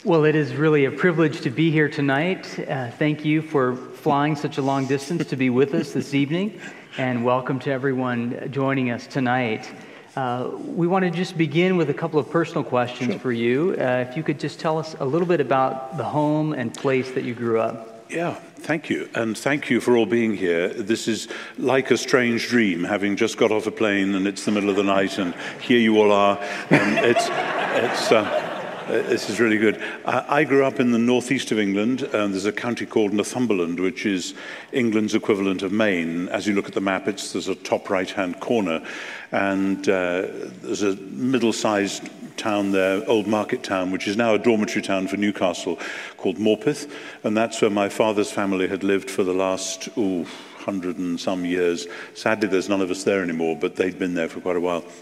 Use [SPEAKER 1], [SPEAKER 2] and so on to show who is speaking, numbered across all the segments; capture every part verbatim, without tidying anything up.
[SPEAKER 1] Well, it is really a privilege to be here tonight. Uh, thank you for flying such a long distance to be with us this evening, and welcome to everyone joining us tonight. Uh, we want to just begin with a couple of personal questions
[SPEAKER 2] Sure.
[SPEAKER 1] for you. Uh, if you could just tell us a little bit about the home and place that you grew up.
[SPEAKER 2] Yeah, thank you. And thank you for all being here. This is like a strange dream, having just got off a plane and it's the middle of the night and here you all are. Um, it's, it's, uh, this is really good. I, I grew up in the northeast of England, and there's a county called Northumberland, which is England's equivalent of Maine. As you look at the map, it's there's a top right-hand corner, and uh, there's a middle-sized town there, Old Market Town, which is now a dormitory town for Newcastle, called Morpeth, and that's where my father's family had lived for the last, ooh, hundred and some years. Sadly, there's none of us there anymore, but they'd been there for quite a while.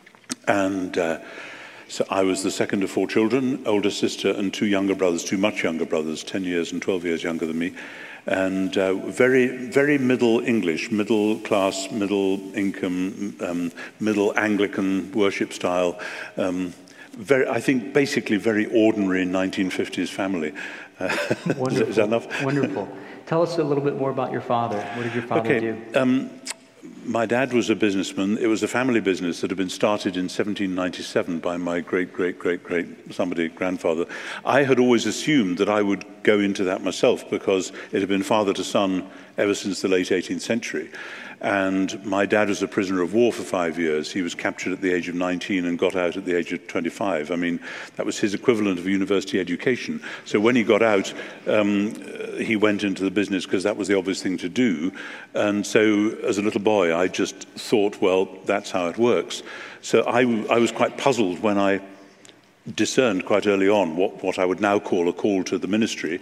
[SPEAKER 2] And uh, so I was the second of four children, older sister and two younger brothers, two much younger brothers, ten years and twelve years younger than me. And uh, very, very middle English, middle class, middle income, um, middle Anglican worship style. Um, very, I think basically very ordinary nineteen fifties family. Uh,
[SPEAKER 1] Wonderful.
[SPEAKER 2] Is that enough?
[SPEAKER 1] Wonderful. Tell us a little bit more about your father. What did your father
[SPEAKER 2] okay.
[SPEAKER 1] do?
[SPEAKER 2] Um, My dad was a businessman. It was a family business that had been started in seventeen ninety-seven by my great, great, great, great somebody grandfather. I had always assumed that I would go into that myself because it had been father to son ever since the late eighteenth century. And my dad was a prisoner of war for five years. He was captured at the age of nineteen and got out at the age of twenty-five. I mean, that was his equivalent of university education. So when he got out, um, he went into the business because that was the obvious thing to do. And so as a little boy, I just thought, well, that's how it works. So I, I was quite puzzled when I discerned quite early on what, what I would now call a call to the ministry,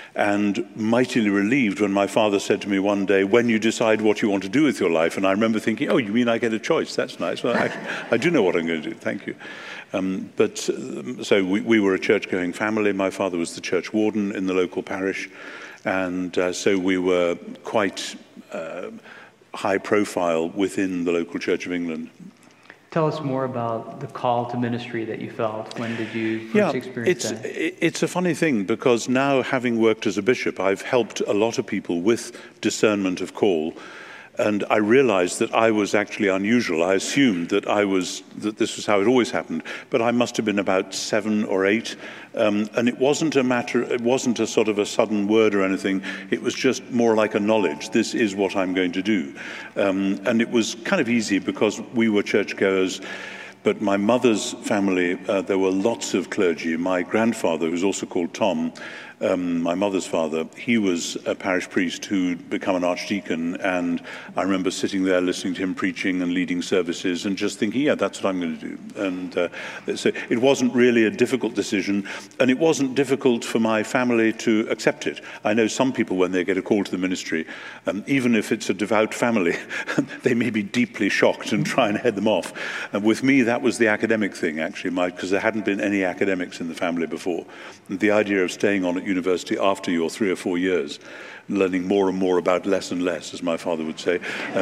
[SPEAKER 2] and mightily relieved when my father said to me one day, when you decide what you want to do with your life. And I remember thinking, oh, you mean I get a choice? That's nice. Well, actually, I do know what I'm going to do. Thank you. Um, but um, so we, we were a church-going family. My father was the church warden in the local parish. And uh, so we were quite uh, high profile within the local Church of England.
[SPEAKER 1] Tell us more about the call to ministry that you felt. When did you first
[SPEAKER 2] yeah,
[SPEAKER 1] experience
[SPEAKER 2] it's,
[SPEAKER 1] that?
[SPEAKER 2] It's a funny thing because now, having worked as a bishop, I've helped a lot of people with discernment of call. And I realized that I was actually unusual. I assumed that I was that this was how it always happened, but I must have been about seven or eight, um, and it wasn't a matter. It wasn't a sort of a sudden word or anything. It was just more like a knowledge. This is what I'm going to do, um, and it was kind of easy because we were churchgoers. But my mother's family, uh, there were lots of clergy. My grandfather, who was also called Tom, um, my mother's father, he was a parish priest who'd become an archdeacon. And I remember sitting there listening to him preaching and leading services and just thinking, yeah, that's what I'm going to do. And uh, so it wasn't really a difficult decision. And it wasn't difficult for my family to accept it. I know some people, when they get a call to the ministry, um, even if it's a devout family, they may be deeply shocked and try and head them off. And with me, that was the academic thing, actually, because there hadn't been any academics in the family before. And the idea of staying on at university after your three or four years, learning more and more about less and less, as my father would say, um,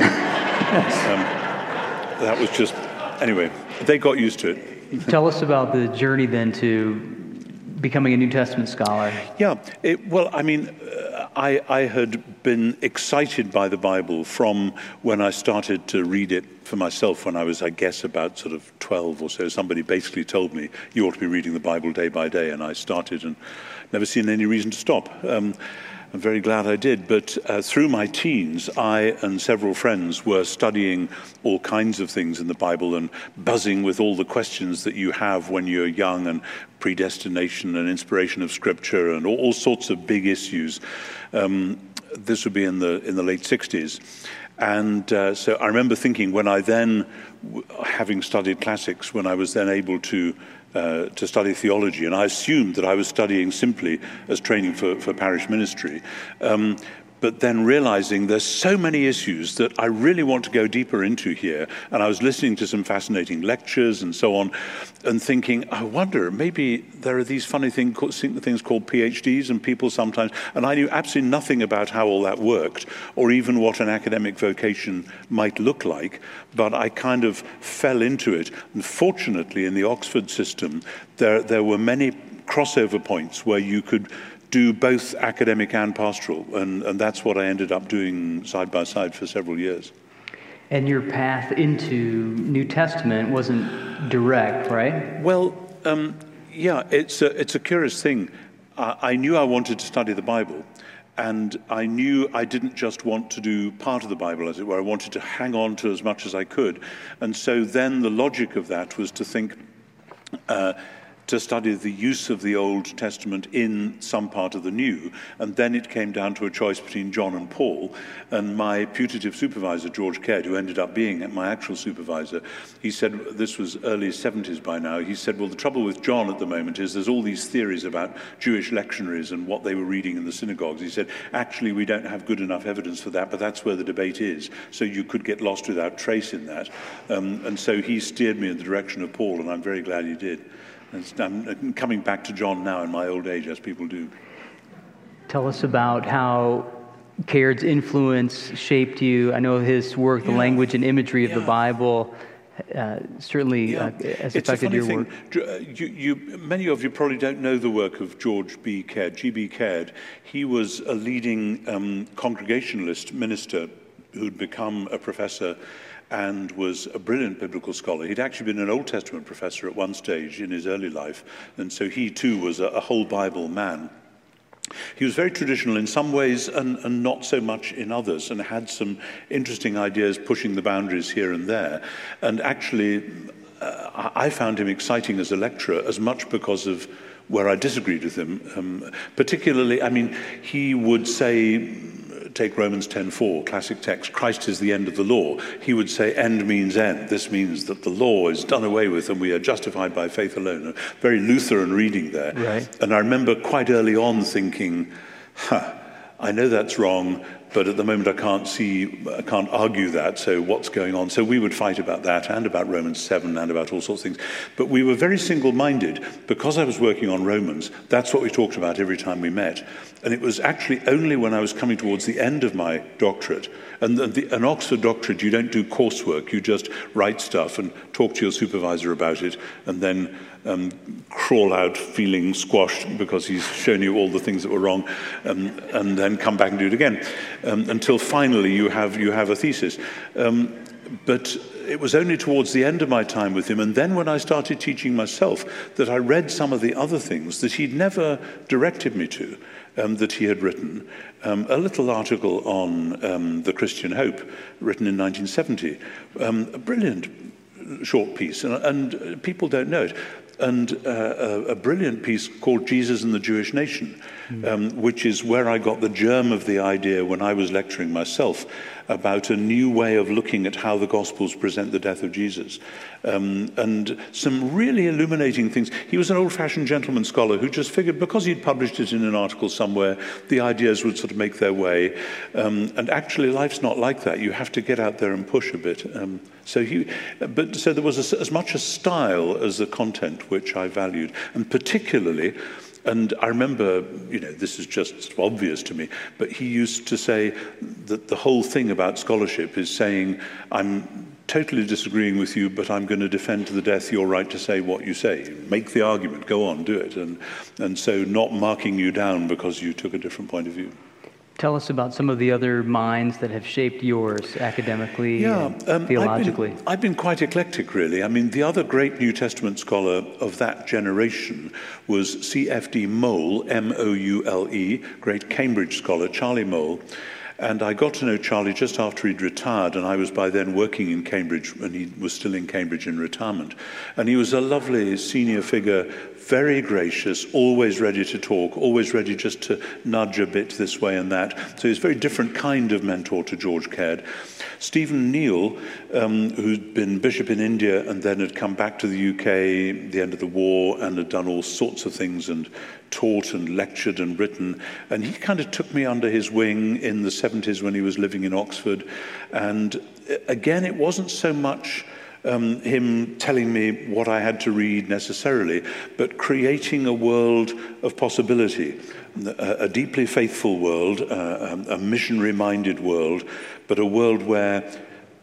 [SPEAKER 2] um, that was just, anyway, they got used to it.
[SPEAKER 1] Tell us about the journey then to becoming a New Testament scholar.
[SPEAKER 2] Yeah, it, well, I mean, uh, I, I had been excited by the Bible from when I started to read it for myself when I was, I guess, about sort of twelve or so. Somebody basically told me, you ought to be reading the Bible day by day, and I started and never seen any reason to stop. Um, I'm very glad I did, but uh, through my teens, I and several friends were studying all kinds of things in the Bible and buzzing with all the questions that you have when you're young, and predestination and inspiration of Scripture and all, all sorts of big issues. Um, this would be in the in the late sixties. And uh, so I remember thinking when I then, having studied classics, when I was then able to Uh, to study theology, and I assumed that I was studying simply as training for, for parish ministry, um, but then realizing there's so many issues that I really want to go deeper into here, and I was listening to some fascinating lectures and so on, and thinking, I wonder, maybe there are these funny thing, things called PhDs, and people sometimes, and I knew absolutely nothing about how all that worked, or even what an academic vocation might look like, but I kind of fell into it. And fortunately, in the Oxford system, there, there were many crossover points where you could do both academic and pastoral, and, and that's what I ended up doing side by side for several years.
[SPEAKER 1] And your path into New Testament wasn't direct, right?
[SPEAKER 2] Well, um, yeah, it's a, it's a curious thing. Uh, I knew I wanted to study the Bible, and I knew I didn't just want to do part of the Bible, as it were. I wanted to hang on to as much as I could. And so then the logic of that was to think, uh, to study the use of the Old Testament in some part of the New. And then it came down to a choice between John and Paul. And my putative supervisor, George Caird, who ended up being my actual supervisor, he said, this was early seventies by now, he said, well, the trouble with John at the moment is there's all these theories about Jewish lectionaries and what they were reading in the synagogues. He said, actually, we don't have good enough evidence for that, but that's where the debate is. So you could get lost without trace in that. Um, and so he steered me in the direction of Paul, and I'm very glad he did. I'm coming back to John now in my old age, as people do.
[SPEAKER 1] Tell us about how Caird's influence shaped you. I know his work, the yeah. language and imagery of yeah. the Bible, uh, certainly
[SPEAKER 2] yeah.
[SPEAKER 1] uh, has
[SPEAKER 2] it's
[SPEAKER 1] affected
[SPEAKER 2] a funny
[SPEAKER 1] your
[SPEAKER 2] thing.
[SPEAKER 1] work.
[SPEAKER 2] You, you, many of you probably don't know the work of George B. Caird, G B. Caird. He was a leading um, Congregationalist minister who'd become a professor and was a brilliant biblical scholar. He'd actually been an Old Testament professor at one stage in his early life, and so he too was a, a whole Bible man. He was very traditional in some ways and, and not so much in others, and had some interesting ideas pushing the boundaries here and there. And actually, uh, I found him exciting as a lecturer as much because of where I disagreed with him. Um, particularly, I mean, he would say, take Romans ten four, classic text, Christ is the end of the law. He would say, end means end. This means that the law is done away with and we are justified by faith alone. A very Lutheran reading there.
[SPEAKER 1] Right.
[SPEAKER 2] And I remember quite early on thinking, huh, I know that's wrong, but at the moment I can't see, I can't argue that, so what's going on? So we would fight about that and about Romans seven and about all sorts of things. But we were very single-minded. Because I was working on Romans, that's what we talked about every time we met. And it was actually only when I was coming towards the end of my doctorate, and the, the, an Oxford doctorate, you don't do coursework, you just write stuff and talk to your supervisor about it, and then um, crawl out feeling squashed because he's shown you all the things that were wrong, um, and then come back and do it again, um, until finally you have, you have a thesis. Um, but it was only towards the end of my time with him, and then when I started teaching myself, that I read some of the other things that he'd never directed me to. Um, that he had written, um, a little article on um, the Christian Hope, written in nineteen seventy, um, a brilliant short piece, and, and people don't know it, and uh, a, a brilliant piece called Jesus and the Jewish Nation, mm. um, which is where I got the germ of the idea when I was lecturing myself about a new way of looking at how the Gospels present the death of Jesus. Um, and some really illuminating things. He was an old-fashioned gentleman scholar who just figured because he'd published it in an article somewhere, the ideas would sort of make their way. Um, and actually, life's not like that. You have to get out there and push a bit. Um, so he, but so there was a, as much a style as the content which I valued, and particularly. And I remember, you know, this is just obvious to me, but he used to say that the whole thing about scholarship is saying, I'm totally disagreeing with you, but I'm going to defend to the death your right to say what you say. Make the argument, go on, do it. And, and so not marking you down because you took a different point of view.
[SPEAKER 1] Tell us about some of the other minds that have shaped yours academically
[SPEAKER 2] yeah,
[SPEAKER 1] and
[SPEAKER 2] um,
[SPEAKER 1] theologically.
[SPEAKER 2] I've been, I've been quite eclectic, really. I mean, the other great New Testament scholar of that generation was C F D Moule, M O U L E, great Cambridge scholar, Charlie Moule. And I got to know Charlie just after he'd retired, and I was by then working in Cambridge, and he was still in Cambridge in retirement. And he was a lovely senior figure, very gracious, always ready to talk, always ready just to nudge a bit this way and that. So he's a very different kind of mentor to George Caird. Stephen Neale, um, who'd been bishop in India and then had come back to the U K at the end of the war and had done all sorts of things and taught and lectured and written. And he kind of took me under his wing in the seventies when he was living in Oxford. And again, it wasn't so much Um, him telling me what I had to read necessarily, but creating a world of possibility, a, a deeply faithful world, uh, a missionary-minded world, but a world where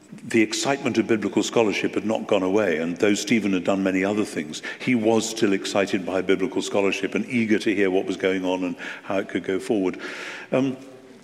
[SPEAKER 2] the excitement of biblical scholarship had not gone away, and though Stephen had done many other things, he was still excited by biblical scholarship and eager to hear what was going on and how it could go forward. Um,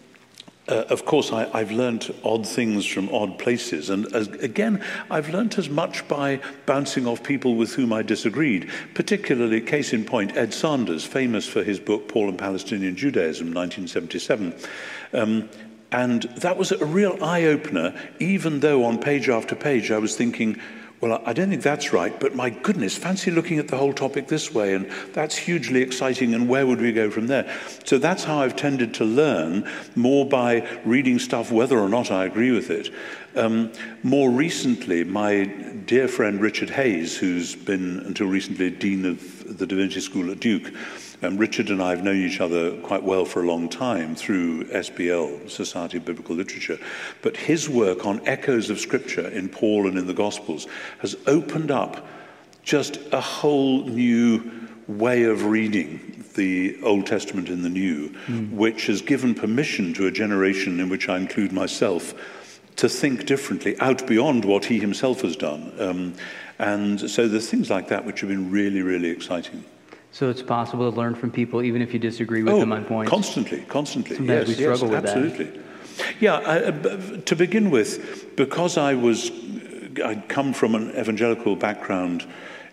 [SPEAKER 2] Uh, of course, I, I've learnt odd things from odd places. And as, again, I've learnt as much by bouncing off people with whom I disagreed, particularly, case in point, Ed Sanders, famous for his book, Paul and Palestinian Judaism, nineteen seventy-seven. Um, and that was a real eye-opener, even though on page after page I was thinking, well, I don't think that's right, but my goodness, fancy looking at the whole topic this way, and that's hugely exciting, and where would we go from there? So that's how I've tended to learn, more by reading stuff whether or not I agree with it. Um, more recently, my dear friend Richard Hayes, who's been until recently Dean of the Divinity School at Duke, Um, Richard and I have known each other quite well for a long time through S B L, Society of Biblical Literature. But his work on echoes of Scripture in Paul and in the Gospels has opened up just a whole new way of reading the Old Testament in the New, mm. which has given permission to a generation in which I include myself to think differently, out beyond what he himself has done. Um, and so there's things like that which have been really, really exciting.
[SPEAKER 1] So it's possible to learn from people even if you disagree with
[SPEAKER 2] oh,
[SPEAKER 1] them on points?
[SPEAKER 2] constantly, constantly.
[SPEAKER 1] Sometimes
[SPEAKER 2] yes,
[SPEAKER 1] we struggle
[SPEAKER 2] yes,
[SPEAKER 1] with
[SPEAKER 2] absolutely.
[SPEAKER 1] that.
[SPEAKER 2] Yeah, I, uh, to begin with, because I was, I'd come from an evangelical background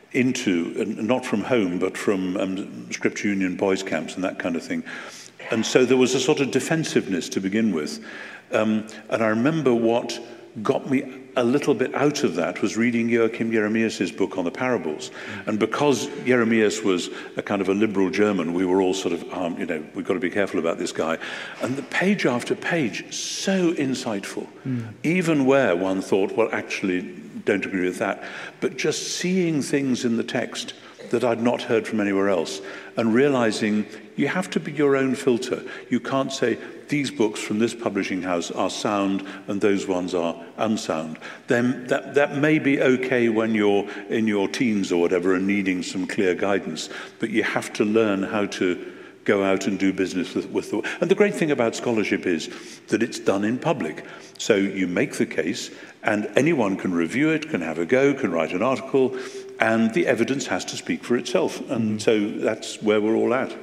[SPEAKER 2] into, uh, not from home, but from um, Scripture Union boys' camps and that kind of thing. And so there was a sort of defensiveness to begin with. Um, and I remember what got me a little bit out of that was reading Joachim Jeremias' book on the parables. And because Jeremias was a kind of a liberal German, we were all sort of, um, you know, we've got to be careful about this guy. And the page after page, so insightful. Mm. Even where one thought, well, actually, don't agree with that. But just seeing things in the text that I'd not heard from anywhere else, and realizing you have to be your own filter. You can't say, these books from this publishing house are sound and those ones are unsound. Then that, that may be okay when you're in your teens or whatever and needing some clear guidance, but you have to learn how to go out and do business with, with the... And the great thing about scholarship is that it's done in public. So you make the case and anyone can review it, can have a go, can write an article, and the evidence has to speak for itself. And mm-hmm. so that's where we're all at.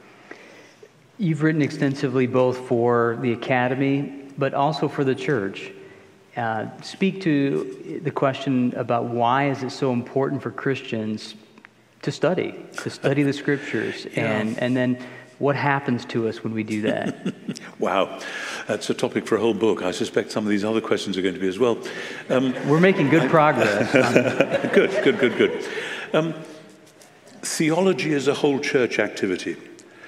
[SPEAKER 1] You've written extensively both for the Academy, but also for the church. Uh, speak to the question about why is it so important for Christians to study, to study the Scriptures, yeah. and, and then what happens to us when we do that?
[SPEAKER 2] Wow, that's a topic for a whole book. I suspect some of these other questions are going to be as well. Um,
[SPEAKER 1] We're making good progress.
[SPEAKER 2] good, good, good, good. Um, theology is a whole church activity.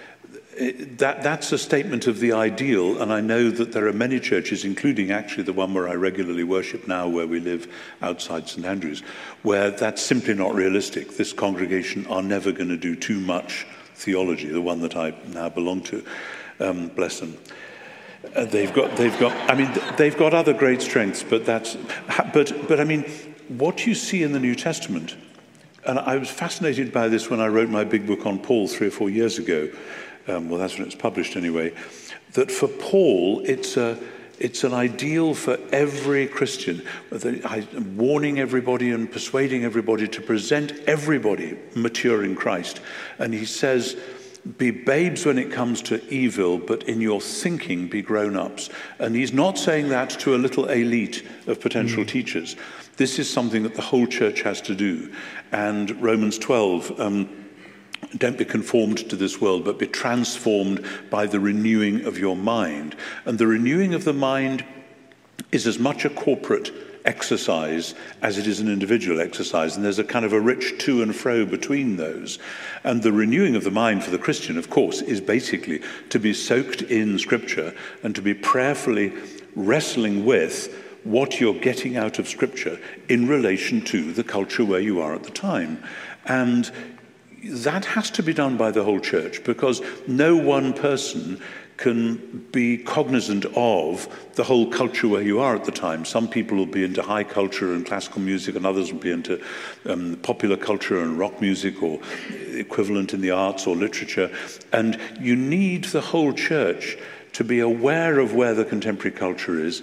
[SPEAKER 2] That, that's a statement of the ideal, and I know that there are many churches, including actually the one where I regularly worship now, where we live outside Saint Andrews, where that's simply not realistic. This congregation are never going to do too much theology, the one that I now belong to. Um, bless them. Uh, they've got, they've got, I mean, they've got other great strengths, but that's, but, but I mean, what you see in the New Testament, and I was fascinated by this when I wrote my big book on Paul three or four years ago. Um, well, that's when it was published anyway, that for Paul, it's a, it's an ideal for every Christian, I'm warning everybody and persuading everybody to present everybody mature in Christ. And he says, be babes when it comes to evil, but in your thinking be grown-ups. And he's not saying that to a little elite of potential mm. teachers. This is something that the whole church has to do. And Romans twelve, um, don't be conformed to this world, but be transformed by the renewing of your mind. And the renewing of the mind is as much a corporate exercise as it is an individual exercise. And there's a kind of a rich to and fro between those. And the renewing of the mind for the Christian, of course, is basically to be soaked in Scripture and to be prayerfully wrestling with what you're getting out of Scripture in relation to the culture where you are at the time. And that has to be done by the whole church, because no one person can be cognizant of the whole culture where you are at the time. Some people will be into high culture and classical music, and others will be into um, popular culture and rock music, or equivalent in the arts or literature. And you need the whole church to be aware of where the contemporary culture is,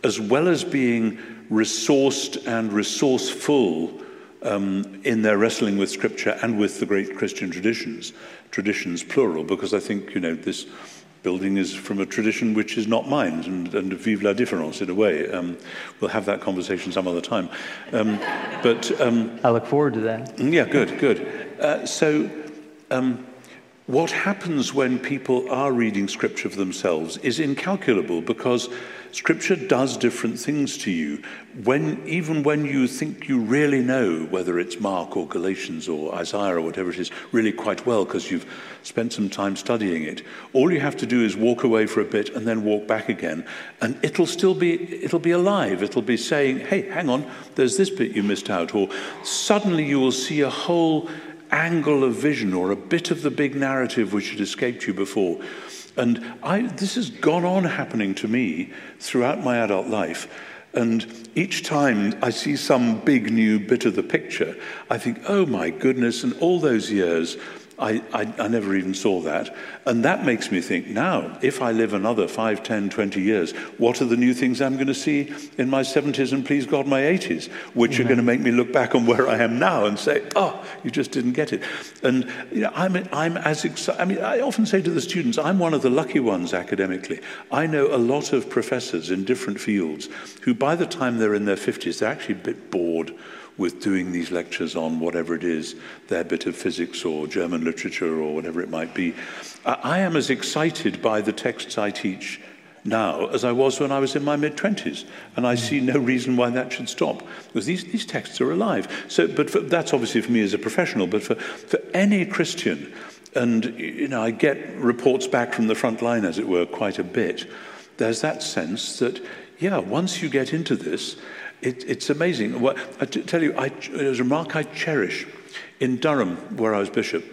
[SPEAKER 2] as well as being resourced and resourceful um, in their wrestling with Scripture and with the great Christian traditions, traditions plural, because I think, you know, this building is from a tradition which is not mine, and, and vive la différence in a way. Um, we'll have that conversation some other time. Um, but um,
[SPEAKER 1] I look forward to that.
[SPEAKER 2] Yeah, good, good. Uh, so um, what happens when people are reading Scripture for themselves is incalculable, because Scripture does different things to you. When, even when you think you really know whether it's Mark or Galatians or Isaiah or whatever it is really quite well because you've spent some time studying it, all you have to do is walk away for a bit and then walk back again, and it'll still be, it'll be alive. It'll be saying, hey, hang on, there's this bit you missed out. Or suddenly you will see a whole angle of vision or a bit of the big narrative which had escaped you before. And I, this has gone on happening to me throughout my adult life. And each time I see some big new bit of the picture, I think, oh my goodness, in all those years, I, I, I never even saw that. And that makes me think, now, if I live another five, ten, twenty years, what are the new things I'm going to see in my seventies and, please God, my eighties, which mm-hmm. are going to make me look back on where I am now and say, oh, you just didn't get it. And you know, I'm, I'm as excited. I mean, I often say to the students, I'm one of the lucky ones academically. I know a lot of professors in different fields who, by the time they're in their fifties, they're actually a bit bored with doing these lectures on whatever it is, their bit of physics or German literature or whatever it might be. I am as excited by the texts I teach now as I was when I was in my mid-twenties, and I see no reason why that should stop, because these, these texts are alive. So, but for, that's obviously for me as a professional, but for, for any Christian, and you know, I get reports back from the front line, as it were, quite a bit, there's that sense that, yeah, once you get into this, It, it's amazing. Well, I t- tell you, I, there's a remark I cherish. In Durham, where I was bishop,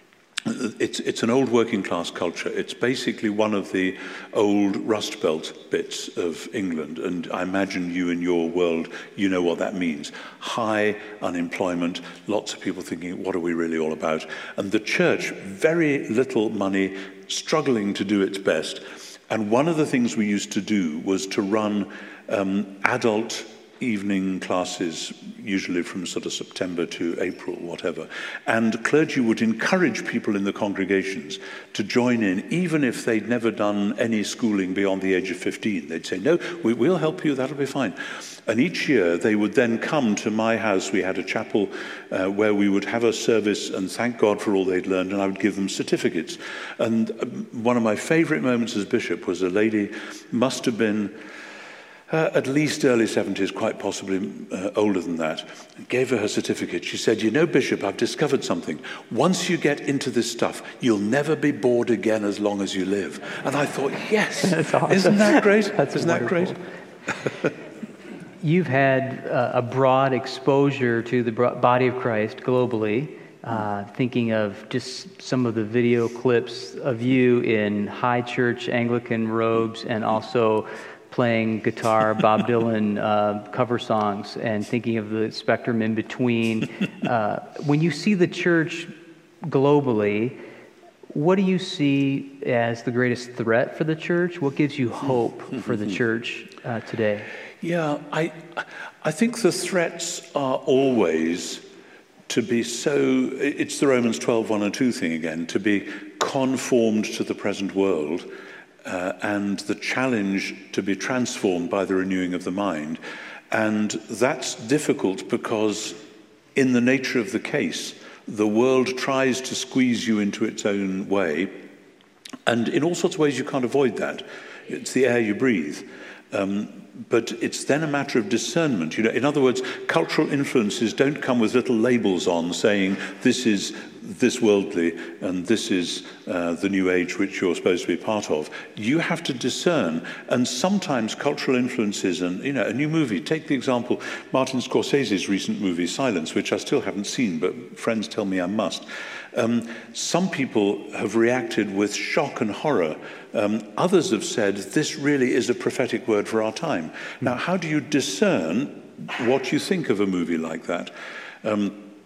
[SPEAKER 2] it's, it's an old working class culture. It's basically one of the old Rust Belt bits of England. And I imagine you in your world, you know what that means. High unemployment, lots of people thinking, what are we really all about? And the church, very little money, struggling to do its best. And one of the things we used to do was to run um, adult evening classes, usually from sort of September to April, whatever. And clergy would encourage people in the congregations to join in, even if they'd never done any schooling beyond the age of fifteen. They'd say, no, we, we'll help you, that'll be fine. And each year they would then come to my house. We had a chapel uh, where we would have a service and thank God for all they'd learned, and I would give them certificates. And um, one of my favorite moments as bishop was a lady, must have been Uh, at least early seventies, quite possibly uh, older than that, gave her her certificate. She said, you know, Bishop, I've discovered something. Once you get into this stuff, you'll never be bored again as long as you live. And I thought, yes,
[SPEAKER 1] That's awesome.
[SPEAKER 2] Isn't that great?
[SPEAKER 1] That's
[SPEAKER 2] Isn't that great?
[SPEAKER 1] You've had uh, a broad exposure to the body of Christ globally, uh, thinking of just some of the video clips of you in high church Anglican robes and also playing guitar, Bob Dylan uh, cover songs, and thinking of the spectrum in between. Uh, when you see the church globally, what do you see as the greatest threat for the church? What gives you hope for the church uh, today?
[SPEAKER 2] Yeah, I, I think the threats are always to be so, it's the Romans twelve, one and two thing again, to be conformed to the present world. Uh, and the challenge to be transformed by the renewing of the mind. And that's difficult because in the nature of the case, the world tries to squeeze you into its own way. And in all sorts of ways, you can't avoid that. It's the air you breathe. Um, but it's then a matter of discernment. You know, in other words, cultural influences don't come with little labels on saying this is this worldly and this is uh, the new age which you're supposed to be part of. You have to discern, and sometimes cultural influences, and you know, a new movie, take the example Martin Scorsese's recent movie Silence, which I still haven't seen, but friends tell me I must. Um, some people have reacted with shock and horror. Um, others have said this really is a prophetic word for our time. Now, how do you discern what you think of a movie like that? Um,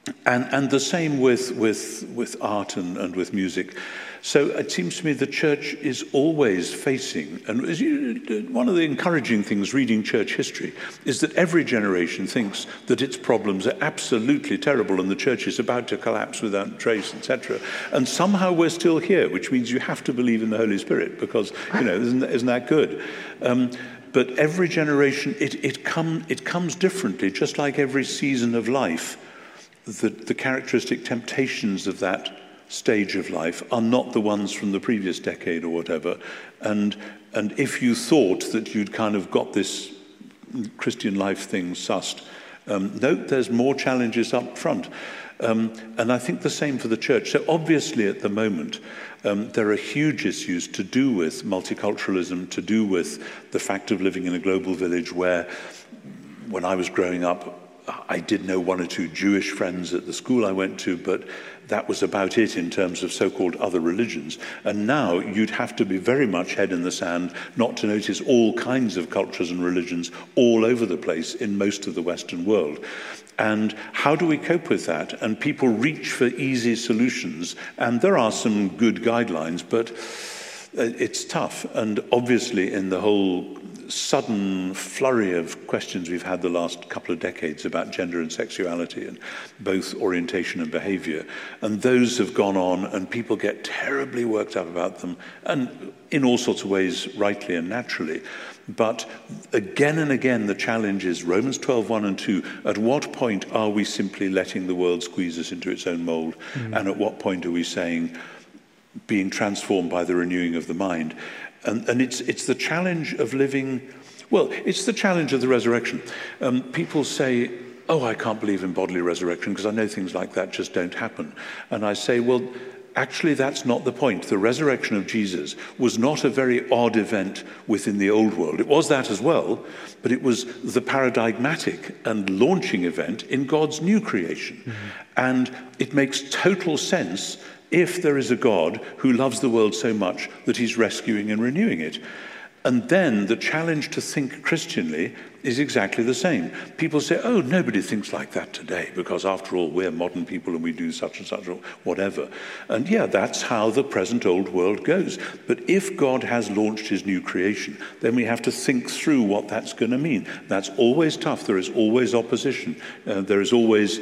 [SPEAKER 2] And, and the same with, with, with art and, and with music. So it seems to me the church is always facing, and as you, one of the encouraging things reading church history is that every generation thinks that its problems are absolutely terrible and the church is about to collapse without trace, et cetera. And somehow we're still here, which means you have to believe in the Holy Spirit because, you know, isn't, isn't that good? Um, but every generation, it, it, come, it comes differently, just like every season of life. The, the characteristic temptations of that stage of life are not the ones from the previous decade or whatever. And, and if you thought that you'd kind of got this Christian life thing sussed, um, no, there's more challenges up front. Um, and I think the same for the church. So obviously at the moment, um, there are huge issues to do with multiculturalism, to do with the fact of living in a global village where, when I was growing up, I did know one or two Jewish friends at the school I went to, but that was about it in terms of so-called other religions. And now you'd have to be very much head in the sand not to notice all kinds of cultures and religions all over the place in most of the Western world. And how do we cope with that? And people reach for easy solutions, and there are some good guidelines, but it's tough. And obviously in the whole sudden flurry of questions we've had the last couple of decades about gender and sexuality and both orientation and behavior, and those have gone on and people get terribly worked up about them, and in all sorts of ways rightly and naturally. But again and again the challenge is Romans twelve, one and two. At what point are we simply letting the world squeeze us into its own mold? Mm-hmm. And at what point are we saying being transformed by the renewing of the mind? And, and it's, it's the challenge of living, well, it's the challenge of the resurrection. Um, people say, oh, I can't believe in bodily resurrection because I know things like that just don't happen. And I say, well, actually, that's not the point. The resurrection of Jesus was not a very odd event within the old world. It was that as well, but it was the paradigmatic and launching event in God's new creation. Mm-hmm. And it makes total sense if there is a God who loves the world so much that he's rescuing and renewing it. And then the challenge to think Christianly is exactly the same. People say, oh, nobody thinks like that today because after all, we're modern people and we do such and such or whatever. And yeah, that's how the present old world goes. But if God has launched his new creation, then we have to think through what that's going to mean. That's always tough. There is always opposition. Uh, there is always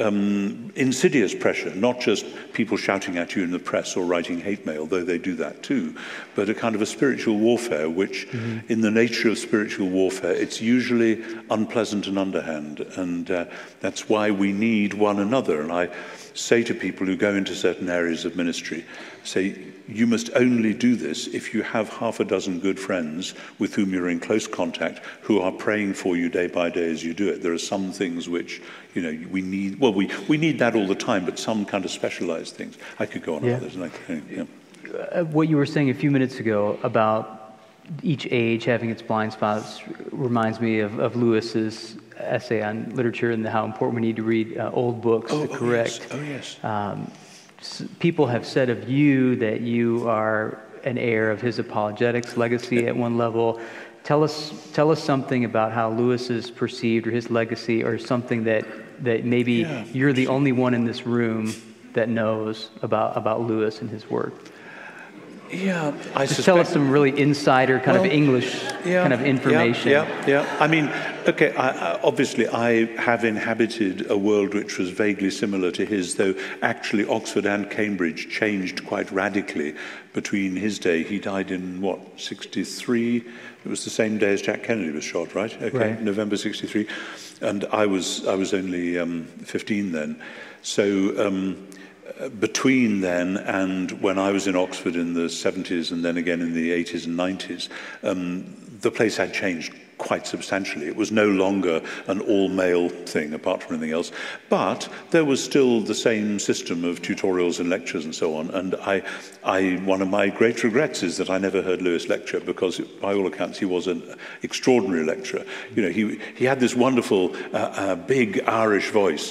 [SPEAKER 2] um, insidious pressure, not just people shouting at you in the press or writing hate mail, though they do that too, but a kind of a spiritual warfare, which mm-hmm. in the nature of spiritual warfare, it's usually unpleasant and underhand, and uh, that's why we need one another. And I say to people who go into certain areas of ministry, say, you must only do this if you have half a dozen good friends with whom you're in close contact who are praying for you day by day as you do it. There are some things which, you know, we need, well, we, we need that all the time, but some kind of specialized things. I could go on
[SPEAKER 1] yeah.
[SPEAKER 2] with this. Like, yeah.
[SPEAKER 1] Uh, what you were saying a few minutes ago about each age having its blind spots reminds me of, of Lewis's essay on literature and how important we need to read uh, old books
[SPEAKER 2] oh,
[SPEAKER 1] to correct.
[SPEAKER 2] Oh, yes. Oh, yes.
[SPEAKER 1] Um, s- people have said of you that you are an heir of his apologetics legacy at one level. Tell us, tell us something about how Lewis is perceived, or his legacy, or something that, that maybe yeah, you're the only one in this room that knows about, about Lewis and his work.
[SPEAKER 2] Yeah, I
[SPEAKER 1] Just
[SPEAKER 2] suspect...
[SPEAKER 1] tell us some really insider kind
[SPEAKER 2] well,
[SPEAKER 1] of English
[SPEAKER 2] yeah,
[SPEAKER 1] kind of information.
[SPEAKER 2] Yeah, yeah, yeah. I mean, okay, I, I, obviously I have inhabited a world which was vaguely similar to his, though actually Oxford and Cambridge changed quite radically between his day. He died in, what, sixty-three? It was the same day as Jack Kennedy was shot, right? Okay,
[SPEAKER 1] right.
[SPEAKER 2] November sixty-three. And I was, I was only um, fifteen then. So... Um, between then and when I was in Oxford in the seventies and then again in the eighties and nineties, um, the place had changed quite substantially. It was no longer an all-male thing, apart from anything else. But there was still the same system of tutorials and lectures and so on. And I, I, one of my great regrets is that I never heard Lewis lecture, because by all accounts he was an extraordinary lecturer. You know, he, he had this wonderful, uh, uh, big Irish voice.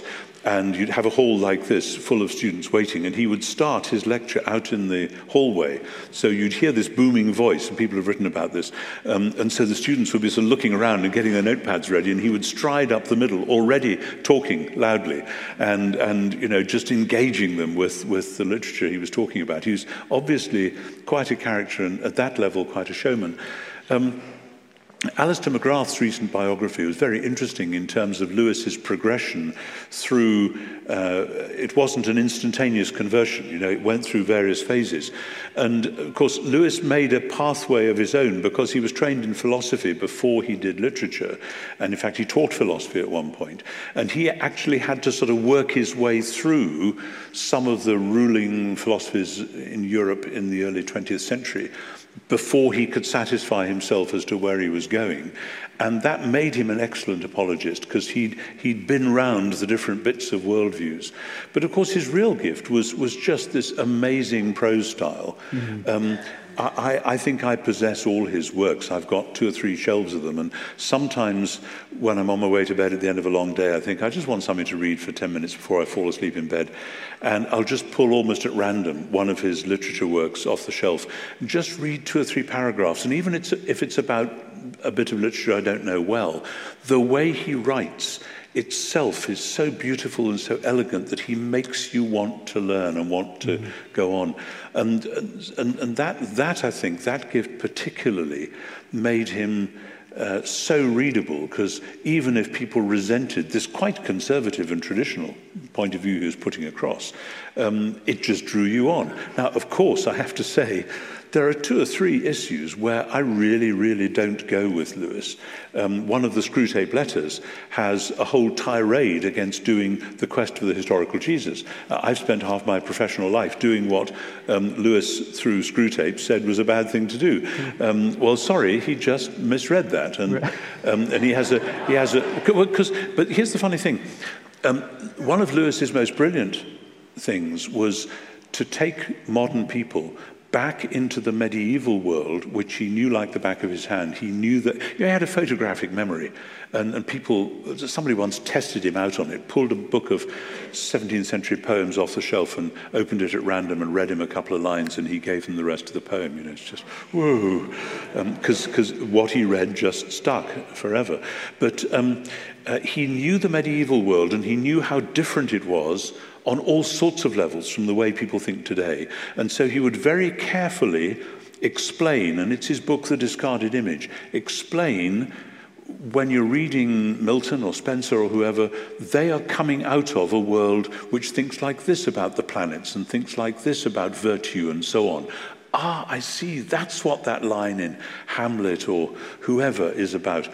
[SPEAKER 2] and you'd have a hall like this full of students waiting, and he would start his lecture out in the hallway. So you'd hear this booming voice, and people have written about this. Um, and so the students would be sort of looking around and getting their notepads ready, and he would stride up the middle, already talking loudly, and, and you know, just engaging them with, with the literature he was talking about. He was obviously quite a character, and at that level, quite a showman. Um, Alistair McGrath's recent biography was very interesting in terms of Lewis's progression through, uh, it wasn't an instantaneous conversion, you know, it went through various phases. And of course, Lewis made a pathway of his own because he was trained in philosophy before he did literature. And in fact, he taught philosophy at one point. And he actually had to sort of work his way through some of the ruling philosophies in Europe in the early twentieth century before he could satisfy himself as to where he was going. And that made him an excellent apologist because he'd, he'd been round the different bits of worldviews. But of course, his real gift was, was just this amazing prose style. Mm-hmm. Um, I, I think I possess all his works. I've got two or three shelves of them, and sometimes when I'm on my way to bed at the end of a long day, I think I just want something to read for ten minutes before I fall asleep in bed. And I'll just pull almost at random one of his literature works off the shelf, and just read two or three paragraphs. And even it's, if it's about a bit of literature I don't know well, the way he writes itself is so beautiful and so elegant that he makes you want to learn and want to mm-hmm. go on. And, and, and that, that, I think, that gift particularly made him uh, so readable, because even if people resented this quite conservative and traditional point of view he was putting across, um, it just drew you on. Now, of course, I have to say, there are two or three issues where I really, really don't go with Lewis. Um, one of the Screwtape letters has a whole tirade against doing the quest for the historical Jesus. Uh, I've spent half my professional life doing what um, Lewis, through Screwtape, said was a bad thing to do. Um, well, sorry, he just misread that, and um, and he has a he has a because. But here's the funny thing: um, one of Lewis's most brilliant things was to take modern people back into the medieval world, which he knew like the back of his hand. He knew that, you know, he had a photographic memory, and, and people, somebody once tested him out on it, pulled a book of seventeenth century poems off the shelf and opened it at random and read him a couple of lines, and he gave him the rest of the poem. You know, it's just, whoa, because um, because what he read just stuck forever. But um, uh, he knew the medieval world, and he knew how different it was on all sorts of levels from the way people think today. And so he would very carefully explain, and it's his book, The Discarded Image, explain when you're reading Milton or Spencer or whoever, they are coming out of a world which thinks like this about the planets and thinks like this about virtue and so on. Ah, I see, that's what that line in Hamlet or whoever is about.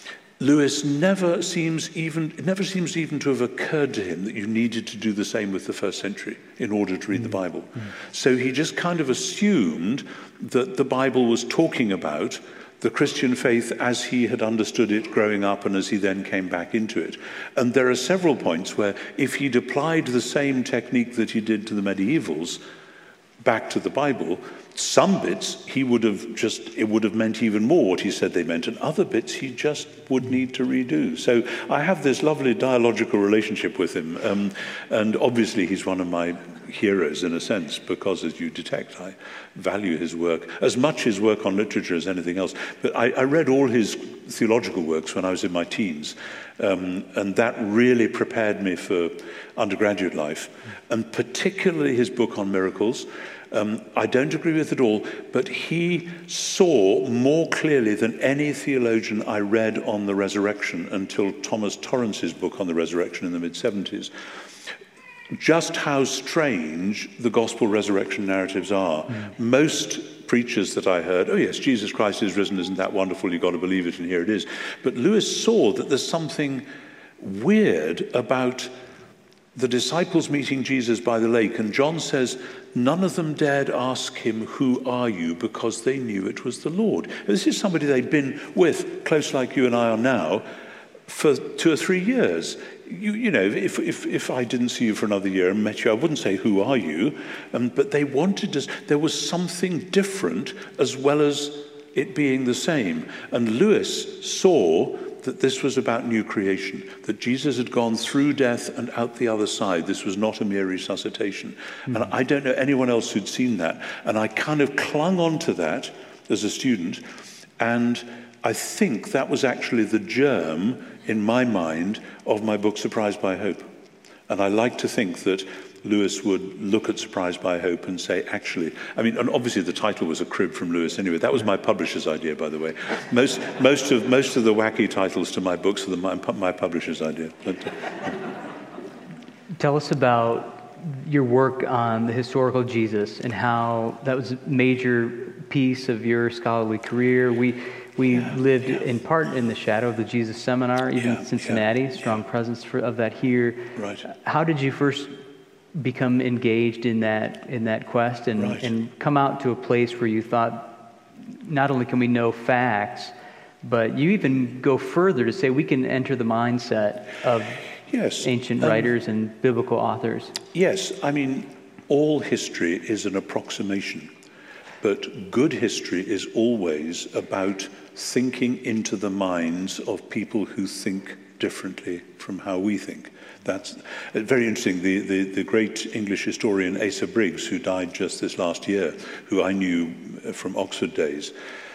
[SPEAKER 2] Lewis never seems even, it never seems even to have occurred to him that you needed to do the same with the first century in order to read mm. the Bible. Mm. So he just kind of assumed that the Bible was talking about the Christian faith as he had understood it growing up and as he then came back into it. And there are several points where if he'd applied the same technique that he did to the medievals back to the Bible, some bits he would have just, it would have meant even more what he said they meant, and other bits he just would need to redo. So I have this lovely dialogical relationship with him, um, and obviously he's one of my heroes in a sense, because as you detect, I value his work, as much his work on literature as anything else. But I, I read all his theological works when I was in my teens, um, and that really prepared me for undergraduate life, and particularly his book on miracles. Um, I don't agree with it all, but he saw more clearly than any theologian I read on the resurrection until Thomas Torrance's book on the resurrection in the mid seventies, just how strange the gospel resurrection narratives are. Mm. Most preachers that I heard, oh yes, Jesus Christ is risen, isn't that wonderful, you've got to believe it, and here it is. But Lewis saw that there's something weird about the disciples meeting Jesus by the lake, and John says, none of them dared ask him, who are you? Because they knew it was the Lord. This is somebody they'd been with, close like you and I are now, for two or three years. You, you know, if, if, if I didn't see you for another year and met you, I wouldn't say, who are you? Um, but they wanted to, there was something different as well as it being the same. And Lewis saw that this was about new creation, that Jesus had gone through death and out the other side. This was not a mere resuscitation. Mm-hmm. And I don't know anyone else who'd seen that. And I kind of clung on to that as a student. And I think that was actually the germ in my mind of my book, Surprised by Hope. And I like to think that Lewis would look at Surprised by Hope and say, actually, I mean, and obviously the title was a crib from Lewis anyway. That was my publisher's idea, by the way. Most most of most of the wacky titles to my books are the, my, my publisher's idea. But, uh,
[SPEAKER 1] Tell us about your work on the historical Jesus and how that was a major piece of your scholarly career. We we yeah, lived yeah. in part in the shadow of the Jesus Seminar, even
[SPEAKER 2] yeah,
[SPEAKER 1] in Cincinnati,
[SPEAKER 2] yeah,
[SPEAKER 1] strong
[SPEAKER 2] yeah.
[SPEAKER 1] presence for, of that here.
[SPEAKER 2] Right.
[SPEAKER 1] How did you first become engaged in that in that quest and,
[SPEAKER 2] right.
[SPEAKER 1] and come out to a place where you thought, not only can we know facts, but you even go further to say we can enter the mindset of
[SPEAKER 2] yes.
[SPEAKER 1] ancient
[SPEAKER 2] um,
[SPEAKER 1] writers and biblical authors?
[SPEAKER 2] Yes, I mean, all history is an approximation, but good history is always about thinking into the minds of people who think differently from how we think. That's very interesting. The, the, the great English historian Asa Briggs, who died just this last year, who I knew from Oxford days,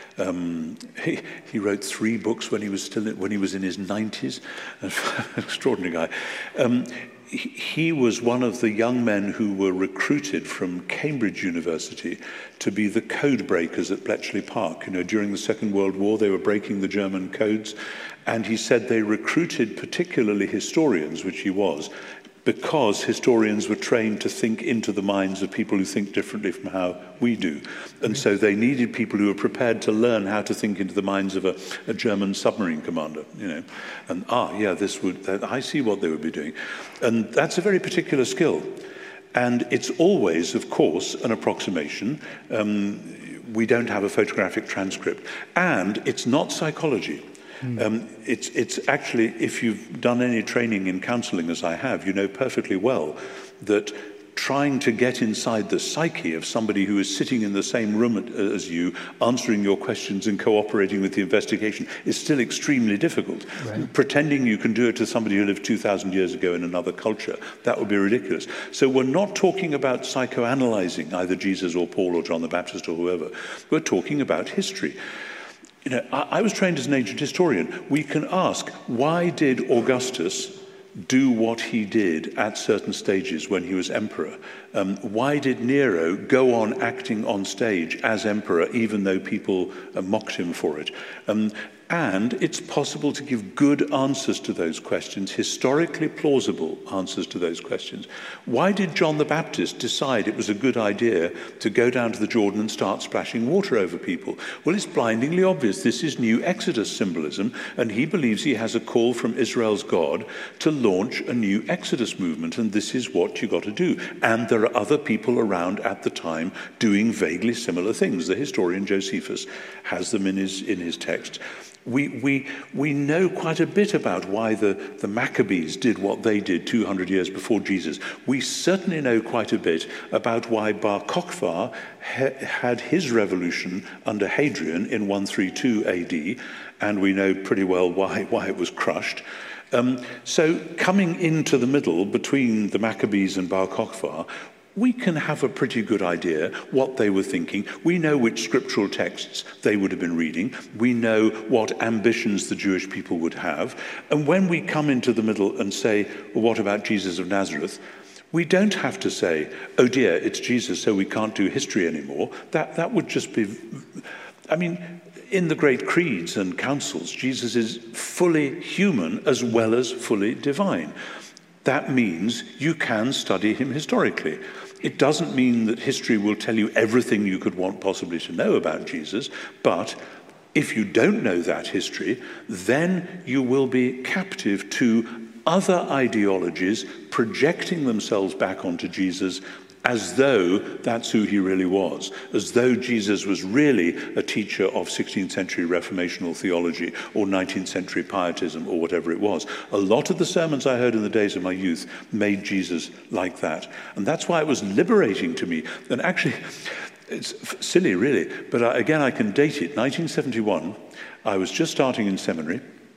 [SPEAKER 2] um, he, he wrote three books when he was still when he was in his nineties. An extraordinary guy. Um, he, he was one of the young men who were recruited from Cambridge University to be the code breakers at Bletchley Park. You know, during the Second World War, they were breaking the German codes. And he said they recruited particularly historians, which he was, because historians were trained to think into the minds of people who think differently from how we do. And so they needed people who were prepared to learn how to think into the minds of a, a German submarine commander, you know. And, ah, yeah, this would, that, I see what they would be doing. And that's a very particular skill. And it's always, of course, an approximation. Um, we don't have a photographic transcript. And it's not psychology. Um, it's, it's actually, if you've done any training in counseling, as I have, you know perfectly well that trying to get inside the psyche of somebody who is sitting in the same room as you, answering your questions and cooperating with the investigation is still extremely difficult. Right. Pretending you can do it to somebody who lived two thousand years ago in another culture, that would be ridiculous. So we're not talking about psychoanalyzing either Jesus or Paul or John the Baptist or whoever. We're talking about history. You know, I, I was trained as an ancient historian. We can ask, why did Augustus do what he did at certain stages when he was emperor? Um, why did Nero go on acting on stage as emperor, even though people uh, mocked him for it? Um, and it's possible to give good answers to those questions, historically plausible answers to those questions. Why did John the Baptist decide it was a good idea to go down to the Jordan and start splashing water over people? Well, it's blindingly obvious. This is new Exodus symbolism, and he believes he has a call from Israel's God to launch a new Exodus movement, and this is what you got to do. And there are other people around at the time doing vaguely similar things. The historian Josephus has them in his, in his text. We, we, we know quite a bit about why the, the Maccabees did what they did two hundred years before Jesus. We certainly know quite a bit about why Bar Kokhba ha- had his revolution under Hadrian in one thirty-two A D, and we know pretty well why, why it was crushed. Um, so coming into the middle between the Maccabees and Bar Kokhba, we can have a pretty good idea what they were thinking. We know which scriptural texts they would have been reading. We know what ambitions the Jewish people would have. And when we come into the middle and say, well, what about Jesus of Nazareth? We don't have to say, oh dear, it's Jesus, so we can't do history anymore. That, that would just be... I mean, in the great creeds and councils, Jesus is fully human as well as fully divine. That means you can study him historically. It doesn't mean that history will tell you everything you could want possibly to know about Jesus, but if you don't know that history, then you will be captive to other ideologies projecting themselves back onto Jesus as though that's who he really was, as though Jesus was really a teacher of sixteenth century reformational theology or nineteenth century pietism or whatever it was. A lot of the sermons I heard in the days of my youth made Jesus like that. And that's why it was liberating to me. And actually, it's silly really, but I, again, I can date it. nineteen seventy-one, I was just starting in seminary.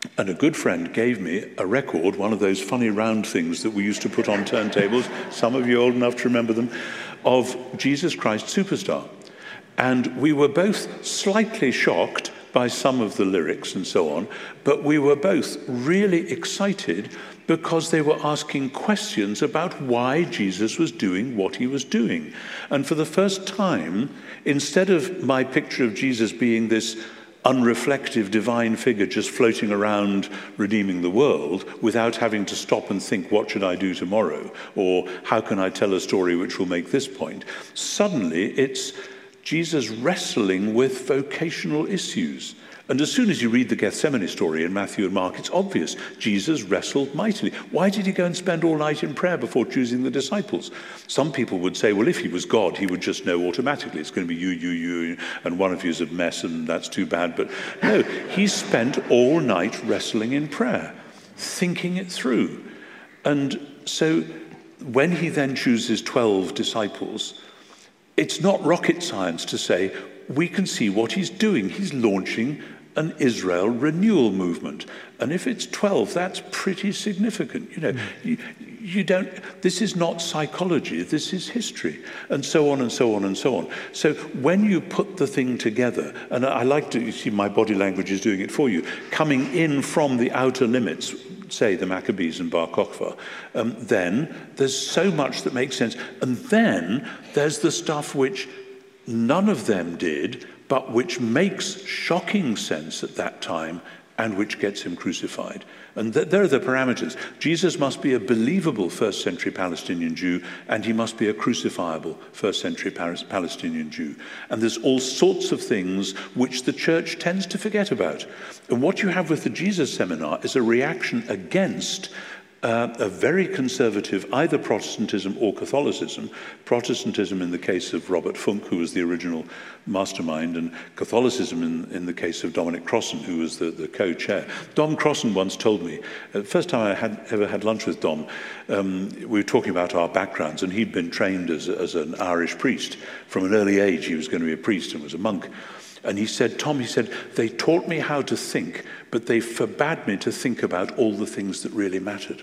[SPEAKER 2] And a good friend gave me a record, one of those funny round things that we used to put on turntables, some of you old enough to remember them, of Jesus Christ Superstar. And we were both slightly shocked by some of the lyrics and so on, but we were both really excited because they were asking questions about why Jesus was doing what he was doing. And for the first time, instead of my picture of Jesus being this unreflective divine figure just floating around redeeming the world without having to stop and think, what should I do tomorrow? Or how can I tell a story which will make this point? Suddenly, it's Jesus wrestling with vocational issues. And as soon as you read the Gethsemane story in Matthew and Mark, it's obvious Jesus wrestled mightily. Why did he go and spend all night in prayer before choosing the disciples? Some people would say, well, if he was God, he would just know automatically. It's going to be you, you, you, and one of you is a mess, and that's too bad. But no, he spent all night wrestling in prayer, thinking it through. And so when he then chooses twelve disciples, it's not rocket science to say, we can see what he's doing. He's launching an Israel renewal movement. And if it's twelve, that's pretty significant. You know, mm. you, you don't, this is not psychology, this is history, and so on and so on and so on. So when you put the thing together, and I like to, you see my body language is doing it for you, coming in from the outer limits, say the Maccabees and Bar Kokhba, um, then there's so much that makes sense. And then there's the stuff which none of them did, but which makes shocking sense at that time and which gets him crucified. And th- there are the parameters. Jesus must be a believable first century Palestinian Jew, and he must be a crucifiable first century Paris- Palestinian Jew. And there's all sorts of things which the church tends to forget about. And what you have with the Jesus Seminar is a reaction against Uh, a very conservative, either Protestantism or Catholicism. Protestantism in the case of Robert Funk, who was the original mastermind, and Catholicism in, in the case of Dominic Crossan, who was the, the co-chair. Dom Crossan once told me, uh, the first time I had ever had lunch with Dom, um, we were talking about our backgrounds, and he'd been trained as, as an Irish priest. From an early age, he was going to be a priest and was a monk. And he said, Tom, he said, they taught me how to think, but they forbade me to think about all the things that really mattered.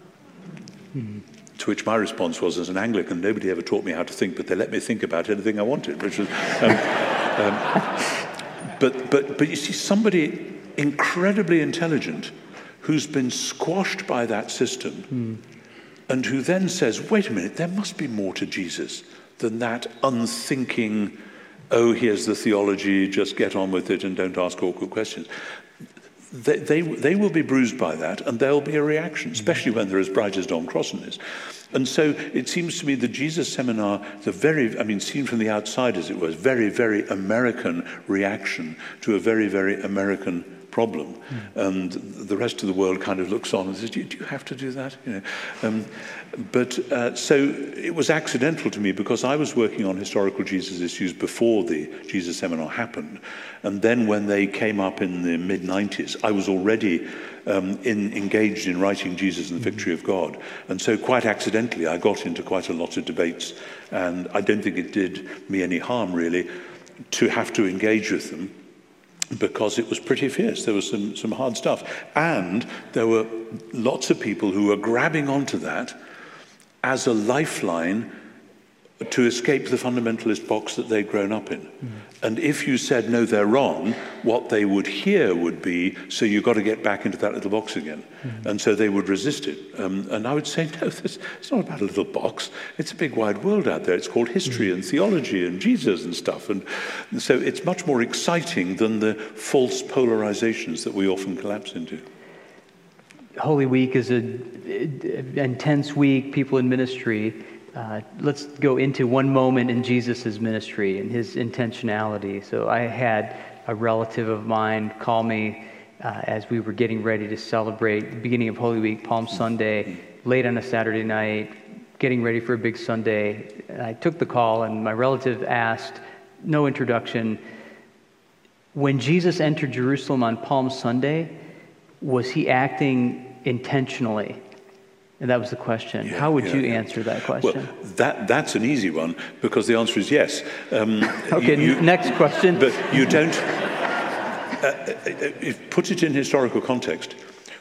[SPEAKER 2] Mm-hmm. To which my response was, as an Anglican, nobody ever taught me how to think, but they let me think about anything I wanted, which was... Um, um, but, but, but you see, somebody incredibly intelligent who's been squashed by that system mm. and who then says, wait a minute, there must be more to Jesus than that unthinking, oh, here's the theology, just get on with it and don't ask awkward questions. They, they, they will be bruised by that, and there'll be a reaction, especially when they're as bright as Dom Crossan is. And so it seems to me the Jesus Seminar, the very, I mean, seen from the outside as it was, very, very American reaction to a very, very American problem. Mm. And the rest of the world kind of looks on and says, do you, do you have to do that? You know, um, but uh, so it was accidental to me because I was working on historical Jesus issues before the Jesus Seminar happened. And then when they came up in the mid nineties, I was already um, in, engaged in writing Jesus and the Victory of God. And so quite accidentally, I got into quite a lot of debates. And I don't think it did me any harm, really, to have to engage with them, because it was pretty fierce. There was some, some hard stuff. And there were lots of people who were grabbing onto that as a lifeline to escape the fundamentalist box that they'd grown up in. Mm. And if you said, no, they're wrong, what they would hear would be, so you've got to get back into that little box again. Mm. And so they would resist it. Um, and I would say, no, this, it's not about a little box. It's a big wide world out there. It's called history mm. and theology and Jesus and stuff. And, and so it's much more exciting than the false polarizations that we often collapse into.
[SPEAKER 1] Holy Week is an intense week, people in ministry. Uh, let's go into one moment in Jesus' ministry and his intentionality. So I had a relative of mine call me uh, as we were getting ready to celebrate the beginning of Holy Week, Palm Sunday, late on a Saturday night, getting ready for a big Sunday. And I took the call, and my relative asked, no introduction, when Jesus entered Jerusalem on Palm Sunday, was he acting intentionally? And that was the question. Yeah, How would yeah, you yeah. answer that question?
[SPEAKER 2] Well, that, that's an easy one, because the answer is yes. Um,
[SPEAKER 1] okay,
[SPEAKER 2] you,
[SPEAKER 1] next question.
[SPEAKER 2] But you don't... if put it in historical context,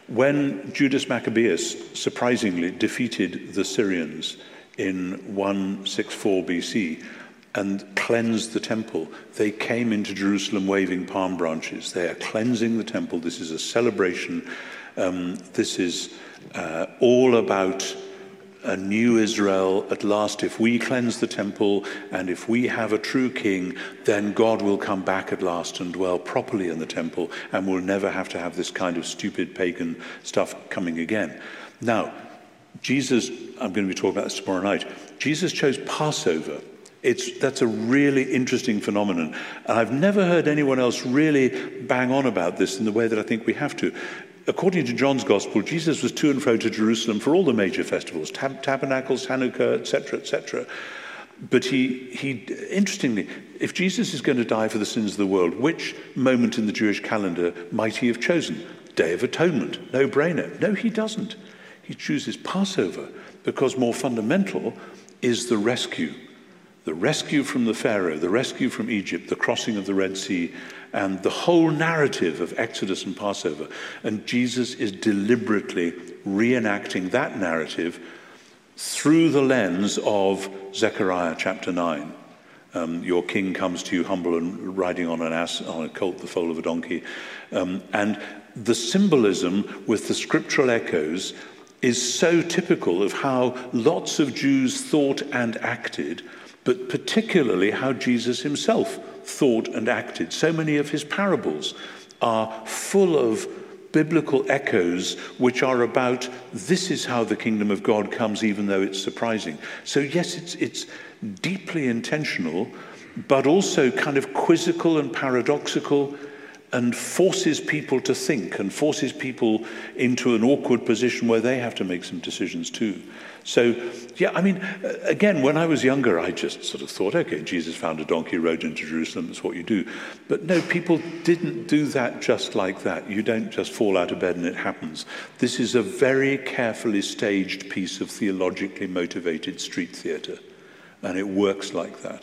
[SPEAKER 2] when Judas Maccabeus surprisingly defeated the Syrians in one sixty-four B C and cleansed the temple, they came into Jerusalem waving palm branches. They are cleansing the temple. This is a celebration. Um, this is uh, all about a new Israel at last. If we cleanse the temple and if we have a true king, then God will come back at last and dwell properly in the temple, and we'll never have to have this kind of stupid pagan stuff coming again. Now, Jesus, I'm going to be talking about this tomorrow night, Jesus chose Passover. It's, that's a really interesting phenomenon. And I've never heard anyone else really bang on about this in the way that I think we have to. According to John's Gospel, Jesus was to and fro to Jerusalem for all the major festivals, tab- tabernacles, Hanukkah, et cetera, et cetera. But he, he, interestingly, if Jesus is going to die for the sins of the world, which moment in the Jewish calendar might he have chosen? Day of Atonement, no-brainer. No, he doesn't. He chooses Passover because more fundamental is the rescue. The rescue from the Pharaoh, the rescue from Egypt, the crossing of the Red Sea, and the whole narrative of Exodus and Passover. And Jesus is deliberately reenacting that narrative through the lens of Zechariah chapter nine. Um, your king comes to you humble and riding on an ass, on a colt, the foal of a donkey. Um, and the symbolism with the scriptural echoes is so typical of how lots of Jews thought and acted, but particularly how Jesus himself thought and acted. So many of his parables are full of biblical echoes which are about this is how the kingdom of God comes, even though it's surprising. So yes, it's, it's deeply intentional, but also kind of quizzical and paradoxical, and forces people to think and forces people into an awkward position where they have to make some decisions too. So, yeah, I mean, again, when I was younger, I just sort of thought, okay, Jesus found a donkey, rode into Jerusalem, that's what you do. But no, people didn't do that just like that. You don't just fall out of bed and it happens. This is a very carefully staged piece of theologically motivated street theatre, and it works like that.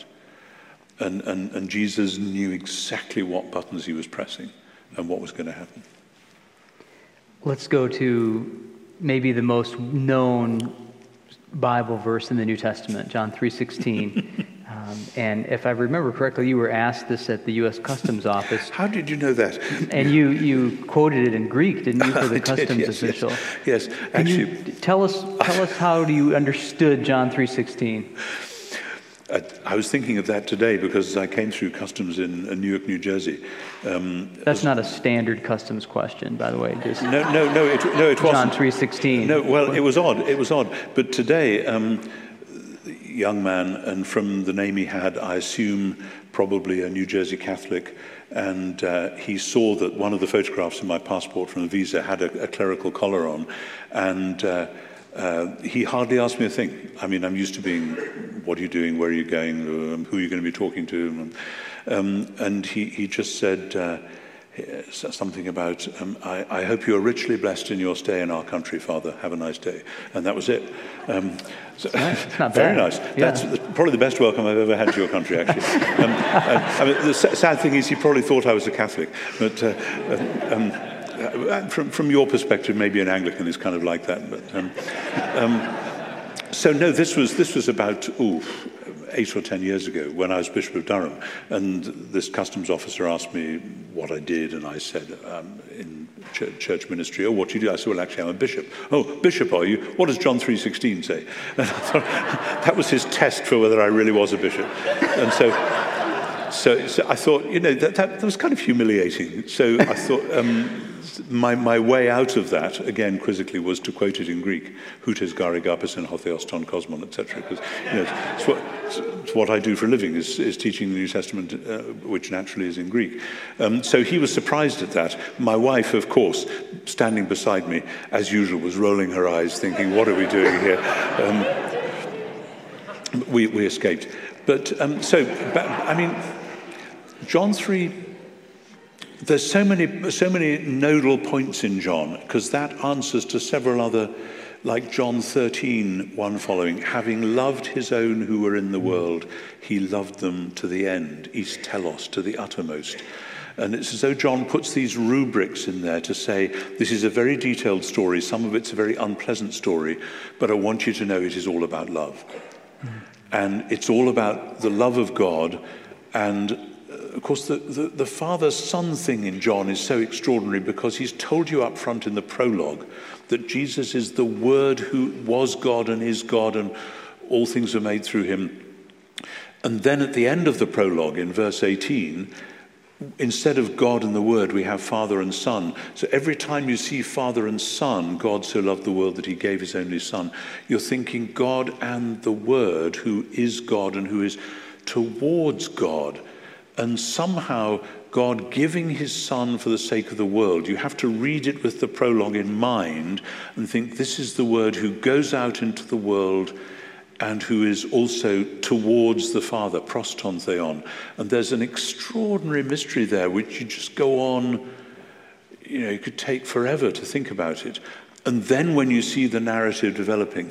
[SPEAKER 2] And, and, and Jesus knew exactly what buttons he was pressing and what was going to happen.
[SPEAKER 1] Let's go to maybe the most known Bible verse in the New Testament, John three sixteen. um, and if I remember correctly, you were asked this at the U S Customs Office.
[SPEAKER 2] How did you know that?
[SPEAKER 1] And you, you quoted it in Greek, didn't you, for the customs
[SPEAKER 2] did, yes,
[SPEAKER 1] official?
[SPEAKER 2] Yes, yes.
[SPEAKER 1] Can
[SPEAKER 2] Actually,
[SPEAKER 1] you tell us, tell us how you understood John three sixteen?
[SPEAKER 2] I, I was thinking of that today because I came through customs in uh, Newark, New Jersey. Um,
[SPEAKER 1] That's not a standard customs question, by the way. Just
[SPEAKER 2] no, no, no, it, no, it wasn't.
[SPEAKER 1] John three sixteen.
[SPEAKER 2] No, well, it was odd. It was odd. But today, um, young man, and from the name he had, I assume probably a New Jersey Catholic, and uh, he saw that one of the photographs in my passport from the visa had a, a clerical collar on, and uh, Uh, he hardly asked me a thing. I mean, I'm used to being, what are you doing, where are you going, um, who are you going to be talking to? Um, and he, he just said uh, something about, um, I, I hope you are richly blessed in your stay in our country, Father. Have a nice day. And that was it. Um, so,
[SPEAKER 1] it's not
[SPEAKER 2] very
[SPEAKER 1] bad.
[SPEAKER 2] nice.
[SPEAKER 1] Yeah.
[SPEAKER 2] That's probably the best welcome I've ever had to your country, actually. um, and, I mean, the sad thing is he probably thought I was a Catholic. But uh, um, From, from your perspective, maybe an Anglican is kind of like that. But um, um, so no, this was this was about ooh, eight or ten years ago when I was Bishop of Durham, and this customs officer asked me what I did, and I said um, in ch- church ministry. Oh, what do you do? I said, well, actually, I'm a bishop. Oh, bishop, are you? What does John three sixteen say? And I thought that was his test for whether I really was a bishop, and so. So, so I thought, you know, that, that, that was kind of humiliating. So I thought um, my, my way out of that, again, quizzically, was to quote it in Greek, "Houtes garigapis and hotheos ton cosmon," et cetera. Because you know, it's what, it's what I do for a living is, is teaching the New Testament, uh, which naturally is in Greek. Um, so he was surprised at that. My wife, of course, standing beside me, as usual, was rolling her eyes, thinking, "What are we doing here?" Um, we, we escaped. But um, so, but, I mean, John three, there's so many, so many nodal points in John, because that answers to several other, like John thirteen, one following, having loved his own who were in the world, he loved them to the end, eis telos, to the uttermost. And it's as though John puts these rubrics in there to say, this is a very detailed story, some of it's a very unpleasant story, but I want you to know it is all about love. Mm-hmm. And it's all about the love of God. And uh, of course, the, the, the father-son thing in John is so extraordinary because he's told you up front in the prologue that Jesus is the Word who was God and is God, and all things are made through him. And then at the end of the prologue, in verse eighteen, instead of God and the Word, we have Father and Son. So every time you see Father and Son, God so loved the world that he gave his only Son, you're thinking God and the Word, who is God and who is towards God. And somehow God giving his Son for the sake of the world. You have to read it with the prologue in mind and think this is the Word who goes out into the world and who is also towards the Father, proston theon. And there's an extraordinary mystery there which you just go on, you know, you could take forever to think about it. And then when you see the narrative developing,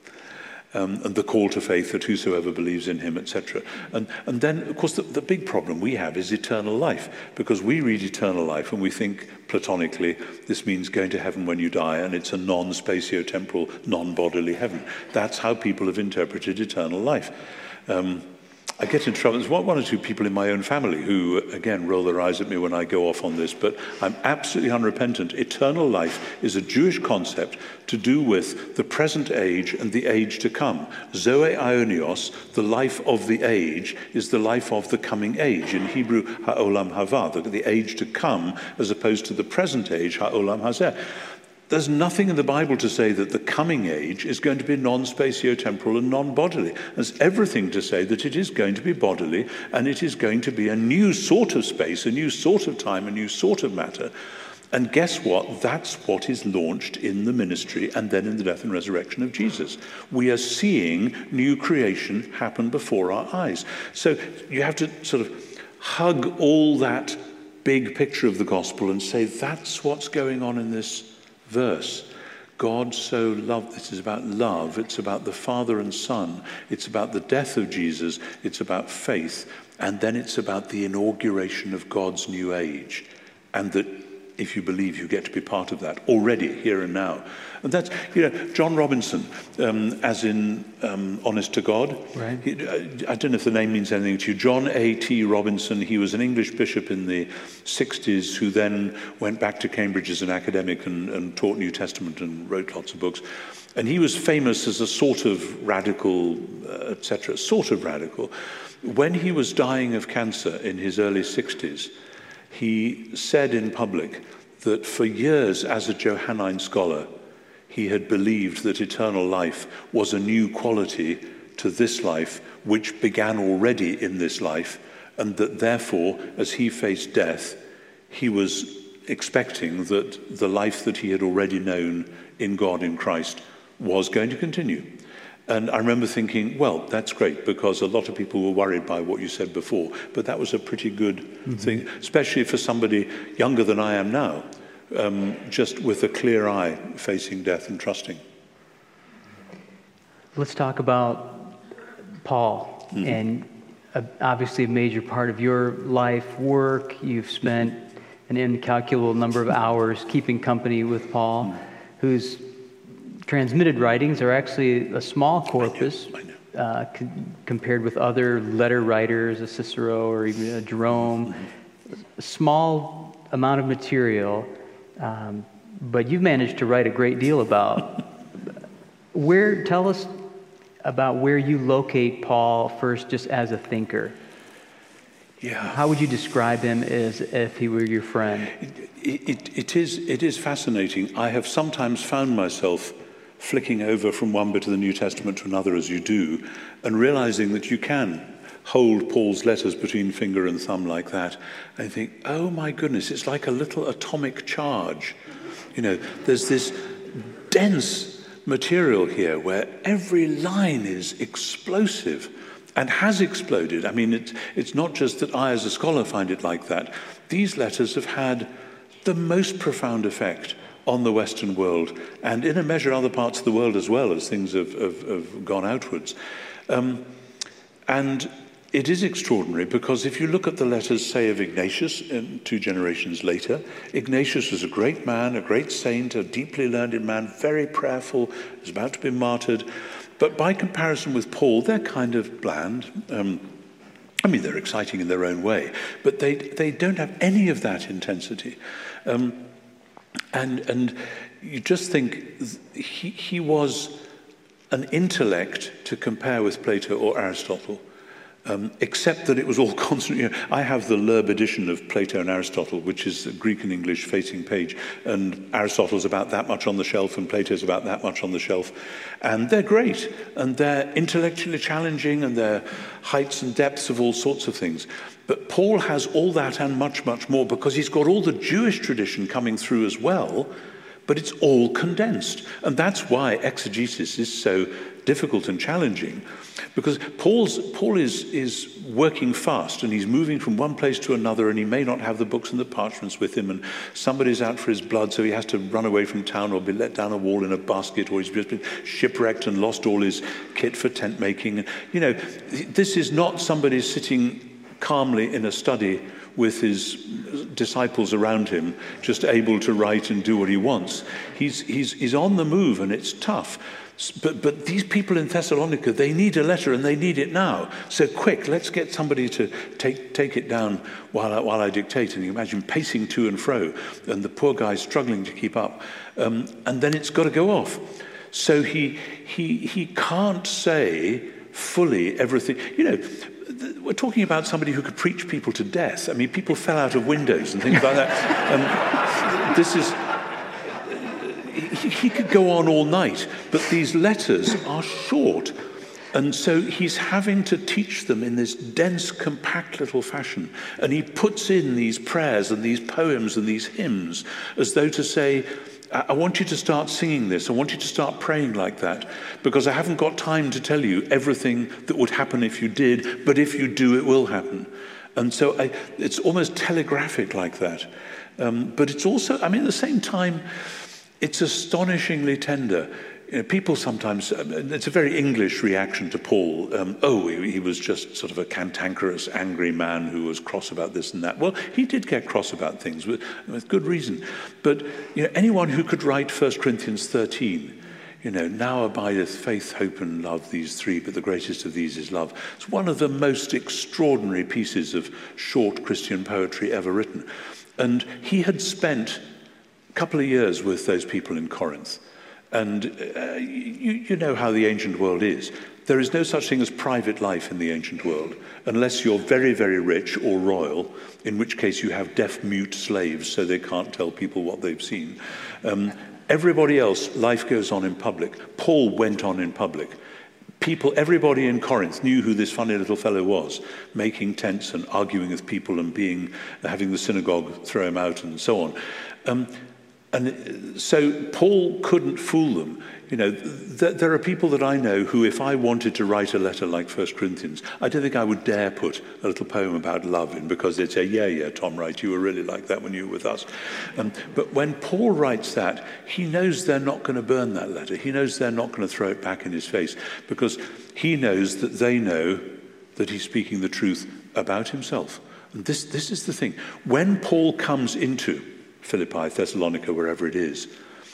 [SPEAKER 2] Um, and the call to faith that whosoever believes in him, et cetera. And, and then, of course, the, the big problem we have is eternal life, because we read eternal life and we think platonically this means going to heaven when you die, and it's a non-spatio-temporal, non-bodily heaven. That's how people have interpreted eternal life. Um, I get in trouble. There's one, one or two people in my own family who, again, roll their eyes at me when I go off on this, but I'm absolutely unrepentant. Eternal life is a Jewish concept to do with the present age and the age to come. Zoe aionios, the life of the age, is the life of the coming age. In Hebrew, ha'olam hava, the, the age to come, as opposed to the present age, ha'olam hazeh. There's nothing in the Bible to say that the coming age is going to be non-spatio-temporal and non-bodily. There's everything to say that it is going to be bodily, and it is going to be a new sort of space, a new sort of time, a new sort of matter. And guess what? That's what is launched in the ministry and then in the death and resurrection of Jesus. We are seeing new creation happen before our eyes. So you have to sort of hug all that big picture of the gospel and say, that's what's going on in this verse. God so loved, this is about love, it's about the Father and Son, it's about the death of Jesus, it's about faith, and then it's about the inauguration of God's new age. And that if you believe, you get to be part of that already, here and now. And that's, you know, John Robinson, um, as in um, Honest to God.
[SPEAKER 1] Right.
[SPEAKER 2] He, I don't know if the name means anything to you. John A T Robinson, he was an English bishop in the sixties who then went back to Cambridge as an academic and, and taught New Testament and wrote lots of books. And he was famous as a sort of radical, uh, et cetera, sort of radical. When he was dying of cancer in his early sixties, he said in public that for years as a Johannine scholar, he had believed that eternal life was a new quality to this life, which began already in this life, and that therefore, as he faced death, he was expecting that the life that he had already known in God in Christ was going to continue. And I remember thinking, well, that's great, because a lot of people were worried by what you said before, but that was a pretty good mm-hmm. thing, especially for somebody younger than I am now, um, just with a clear eye facing death and trusting.
[SPEAKER 1] Let's talk about Paul, mm-hmm. and uh, obviously a major part of your life, work. You've spent an incalculable number of hours keeping company with Paul, mm-hmm. who's transmitted writings are actually a small corpus I know, I know. Uh, c- compared with other letter writers, a Cicero or even a Jerome. Mm-hmm. A small amount of material, um, but you've managed to write a great deal about. Where? Tell us about where you locate Paul first, just as a thinker.
[SPEAKER 2] Yeah.
[SPEAKER 1] How would you describe him as if he were your friend?
[SPEAKER 2] It, it, it is. It is fascinating. I have sometimes found myself flicking over from one bit of the New Testament to another, as you do, and realizing that you can hold Paul's letters between finger and thumb like that, and think, oh my goodness, it's like a little atomic charge. You know, there's this dense material here where every line is explosive and has exploded. I mean, it's, it's not just that I as a scholar find it like that. These letters have had the most profound effect on the Western world, and in a measure other parts of the world as well, as things have, have, have gone outwards. Um, and it is extraordinary because if you look at the letters, say, of Ignatius, in two generations later, Ignatius was a great man, a great saint, a deeply learned man, very prayerful, was about to be martyred. But by comparison with Paul, they're kind of bland. Um, I mean, they're exciting in their own way, but they they don't have any of that intensity. Um, and and you just think he, he was an intellect to compare with Plato or Aristotle. Um, except that it was all constant. You know, I have the Loeb edition of Plato and Aristotle, which is a Greek and English facing page, and Aristotle's about that much on the shelf, and Plato's about that much on the shelf, and they're great, and they're intellectually challenging, and they're heights and depths of all sorts of things. But Paul has all that and much, much more, because he's got all the Jewish tradition coming through as well, but it's all condensed, and that's why exegesis is so difficult and challenging. Because Paul's, Paul is, is working fast, and he's moving from one place to another, and he may not have the books and the parchments with him, and somebody's out for his blood, so he has to run away from town or be let down a wall in a basket, or he's just been shipwrecked and lost all his kit for tent making. And, you know, this is not somebody sitting calmly in a study with his disciples around him, just able to write and do what he wants. He's, he's, he's on the move, and it's tough. But, but these people in Thessalonica, they need a letter, and they need it now. So quick, let's get somebody to take, take it down while I, while I dictate. And you imagine pacing to and fro, and the poor guy struggling to keep up. Um, and then it's got to go off. So he, he, he can't say fully everything. You know, we're talking about somebody who could preach people to death. I mean, people fell out of windows and things like that. Um, this is... He, he could go on all night, but these letters are short. And so he's having to teach them in this dense, compact little fashion. And he puts in these prayers and these poems and these hymns as though to say, I want you to start singing this. I want you to start praying like that, because I haven't got time to tell you everything that would happen if you did, but if you do, it will happen. And so I, it's almost telegraphic like that. Um, but it's also, I mean, at the same time, it's astonishingly tender. You know, people sometimes, it's a very English reaction to Paul. Um, oh, he, he was just sort of a cantankerous, angry man who was cross about this and that. Well, he did get cross about things with, with good reason. But you know, anyone who could write First Corinthians thirteen, you know, now abideth faith, hope, and love, these three, but the greatest of these is love. It's one of the most extraordinary pieces of short Christian poetry ever written. And he had spent couple of years with those people in Corinth. And uh, you, you know how the ancient world is. There is no such thing as private life in the ancient world, unless you're very, very rich or royal, in which case you have deaf-mute slaves so they can't tell people what they've seen. Um, everybody else, life goes on in public. Paul went on in public. People, everybody in Corinth knew who this funny little fellow was, making tents and arguing with people and being, having the synagogue throw him out and so on. Um, And so Paul couldn't fool them. You know, th- there are people that I know who, if I wanted to write a letter like First Corinthians, I don't think I would dare put a little poem about love in, because they'd say, yeah, yeah, Tom, right, you were really like that when you were with us. Um, but when Paul writes that, he knows they're not going to burn that letter. He knows they're not going to throw it back in his face, because he knows that they know that he's speaking the truth about himself. And this, this is the thing. When Paul comes into Philippi, Thessalonica, wherever it is,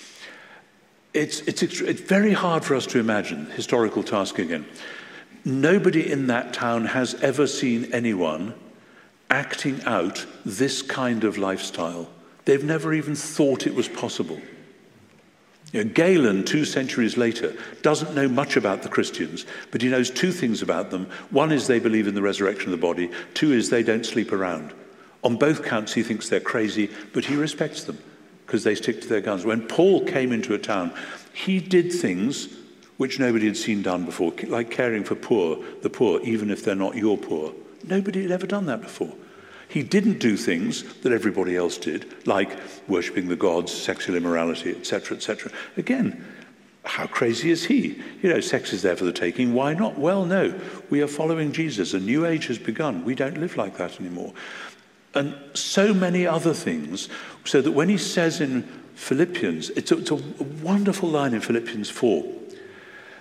[SPEAKER 2] it's, it's, it's very hard for us to imagine, historical task again. Nobody in that town has ever seen anyone acting out this kind of lifestyle. They've never even thought it was possible. You know, Galen, two centuries later, doesn't know much about the Christians, but he knows two things about them. One is they believe in the resurrection of the body. Two is they don't sleep around. On both counts, he thinks they're crazy, but he respects them because they stick to their guns. When Paul came into a town, he did things which nobody had seen done before, like caring for poor, the poor, even if they're not your poor. Nobody had ever done that before. He didn't do things that everybody else did, like worshipping the gods, sexual immorality, et cetera, et cetera. Again, how crazy is he? You know, sex is there for the taking. Why not? Well, no. We are following Jesus. A new age has begun. We don't live like that anymore. And so many other things, so that when he says in Philippians, it's a, it's a wonderful line in Philippians four,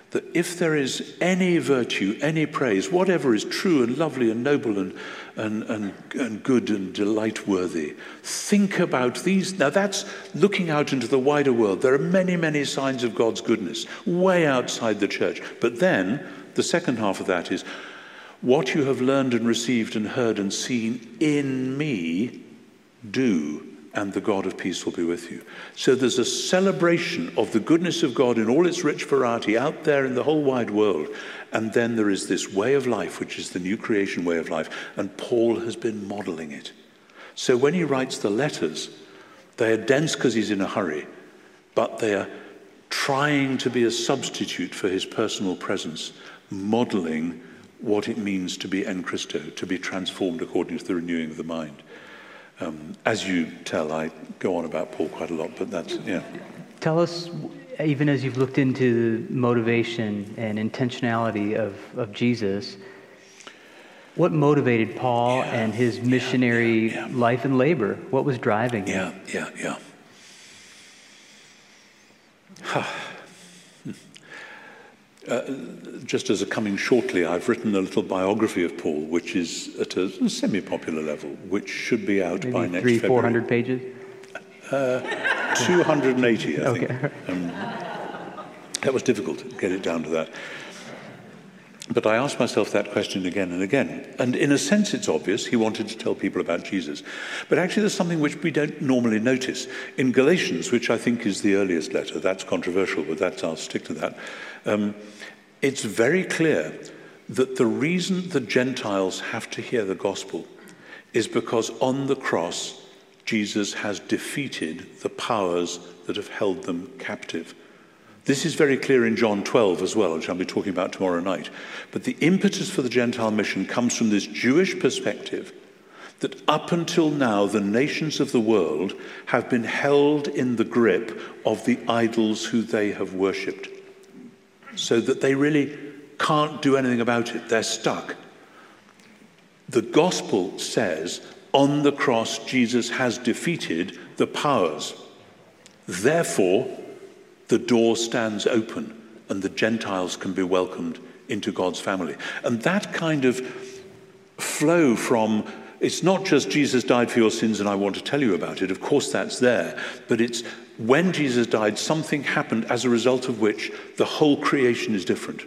[SPEAKER 2] that if there is any virtue, any praise, whatever is true and lovely and noble and, and, and, and good and delight-worthy, think about these. Now that's looking out into the wider world. There are many, many signs of God's goodness way outside the church. But then the second half of that is, what you have learned and received and heard and seen in me, do, and the God of peace will be with you. So there's a celebration of the goodness of God in all its rich variety out there in the whole wide world. And then there is this way of life, which is the new creation way of life. And Paul has been modeling it. So when he writes the letters, they are dense because he's in a hurry, but they are trying to be a substitute for his personal presence, modeling what it means to be en Christo, to be transformed according to the renewing of the mind. Um, as you tell, I go on about Paul quite a lot, but that's, yeah.
[SPEAKER 1] Tell us, even as you've looked into the motivation and intentionality of, of Jesus, what motivated Paul yeah, and his missionary yeah, yeah. life and labor? What was driving him?
[SPEAKER 2] Yeah, yeah, yeah. Uh, just as a coming shortly, I've written a little biography of Paul, which is at a semi-popular level, which should be out
[SPEAKER 1] Maybe
[SPEAKER 2] by next
[SPEAKER 1] three,
[SPEAKER 2] February.
[SPEAKER 1] four hundred pages?
[SPEAKER 2] Uh, two hundred eighty, I
[SPEAKER 1] okay.
[SPEAKER 2] think. Um, that was difficult to get it down to that. But I asked myself that question again and again. And in a sense, it's obvious. He wanted to tell people about Jesus. But actually, there's something which we don't normally notice. In Galatians, which I think is the earliest letter, that's controversial, but that's, I'll stick to that. Um, it's very clear that the reason the Gentiles have to hear the gospel is because on the cross, Jesus has defeated the powers that have held them captive. This is very clear in John twelve as well, which I'll be talking about tomorrow night. But the impetus for the Gentile mission comes from this Jewish perspective that up until now, the nations of the world have been held in the grip of the idols who they have worshipped, so that they really can't do anything about it. They're stuck. The gospel says, on the cross, Jesus has defeated the powers. Therefore, the door stands open and the Gentiles can be welcomed into God's family. And that kind of flow from, it's not just Jesus died for your sins and I want to tell you about it. Of course that's there. But it's when Jesus died, something happened as a result of which the whole creation is different.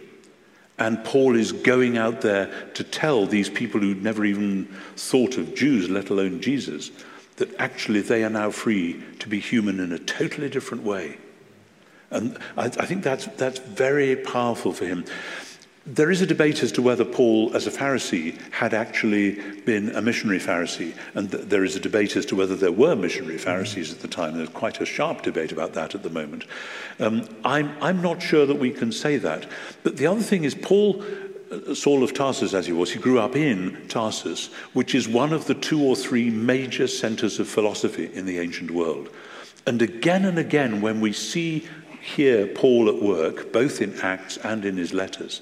[SPEAKER 2] And Paul is going out there to tell these people who'd never even thought of Jews, let alone Jesus, that actually they are now free to be human in a totally different way. And I, I think that's, that's very powerful for him. There is a debate as to whether Paul, as a Pharisee, had actually been a missionary Pharisee. And th- there is a debate as to whether there were missionary Pharisees at the time. There's quite a sharp debate about that at the moment. Um, I'm, I'm not sure that we can say that. But the other thing is, Paul, uh, Saul of Tarsus as he was, he grew up in Tarsus, which is one of the two or three major centers of philosophy in the ancient world. And again and again, when we see here Paul at work, both in Acts and in his letters,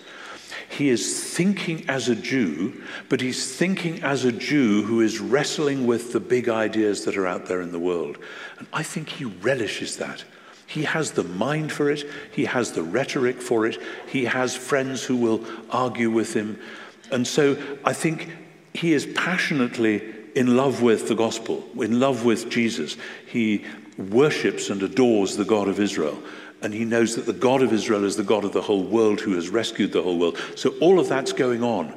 [SPEAKER 2] he is thinking as a Jew, but he's thinking as a Jew who is wrestling with the big ideas that are out there in the world. And I think he relishes that. He has the mind for it. He has the rhetoric for it. He has friends who will argue with him. And so I think he is passionately in love with the gospel, in love with Jesus. He worships and adores the God of Israel. And he knows that the God of Israel is the God of the whole world who has rescued the whole world. So all of that's going on.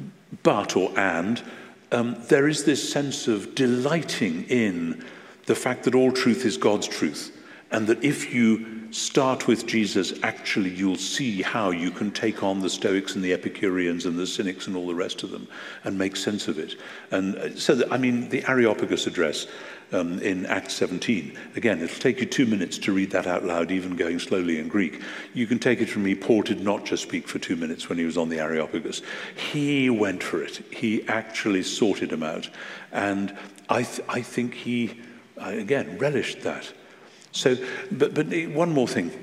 [SPEAKER 2] But, or and, um, there is this sense of delighting in the fact that all truth is God's truth. And that if you start with Jesus, actually you'll see how you can take on the Stoics and the Epicureans and the Cynics and all the rest of them and make sense of it. And so, that, I mean, the Areopagus address um, in Acts seventeen, again, it'll take you two minutes to read that out loud, even going slowly in Greek. You can take it from me, Paul did not just speak for two minutes when he was on the Areopagus. He went for it. He actually sorted them out. And I, th- I think he, again, relished that. So, but, but one more thing.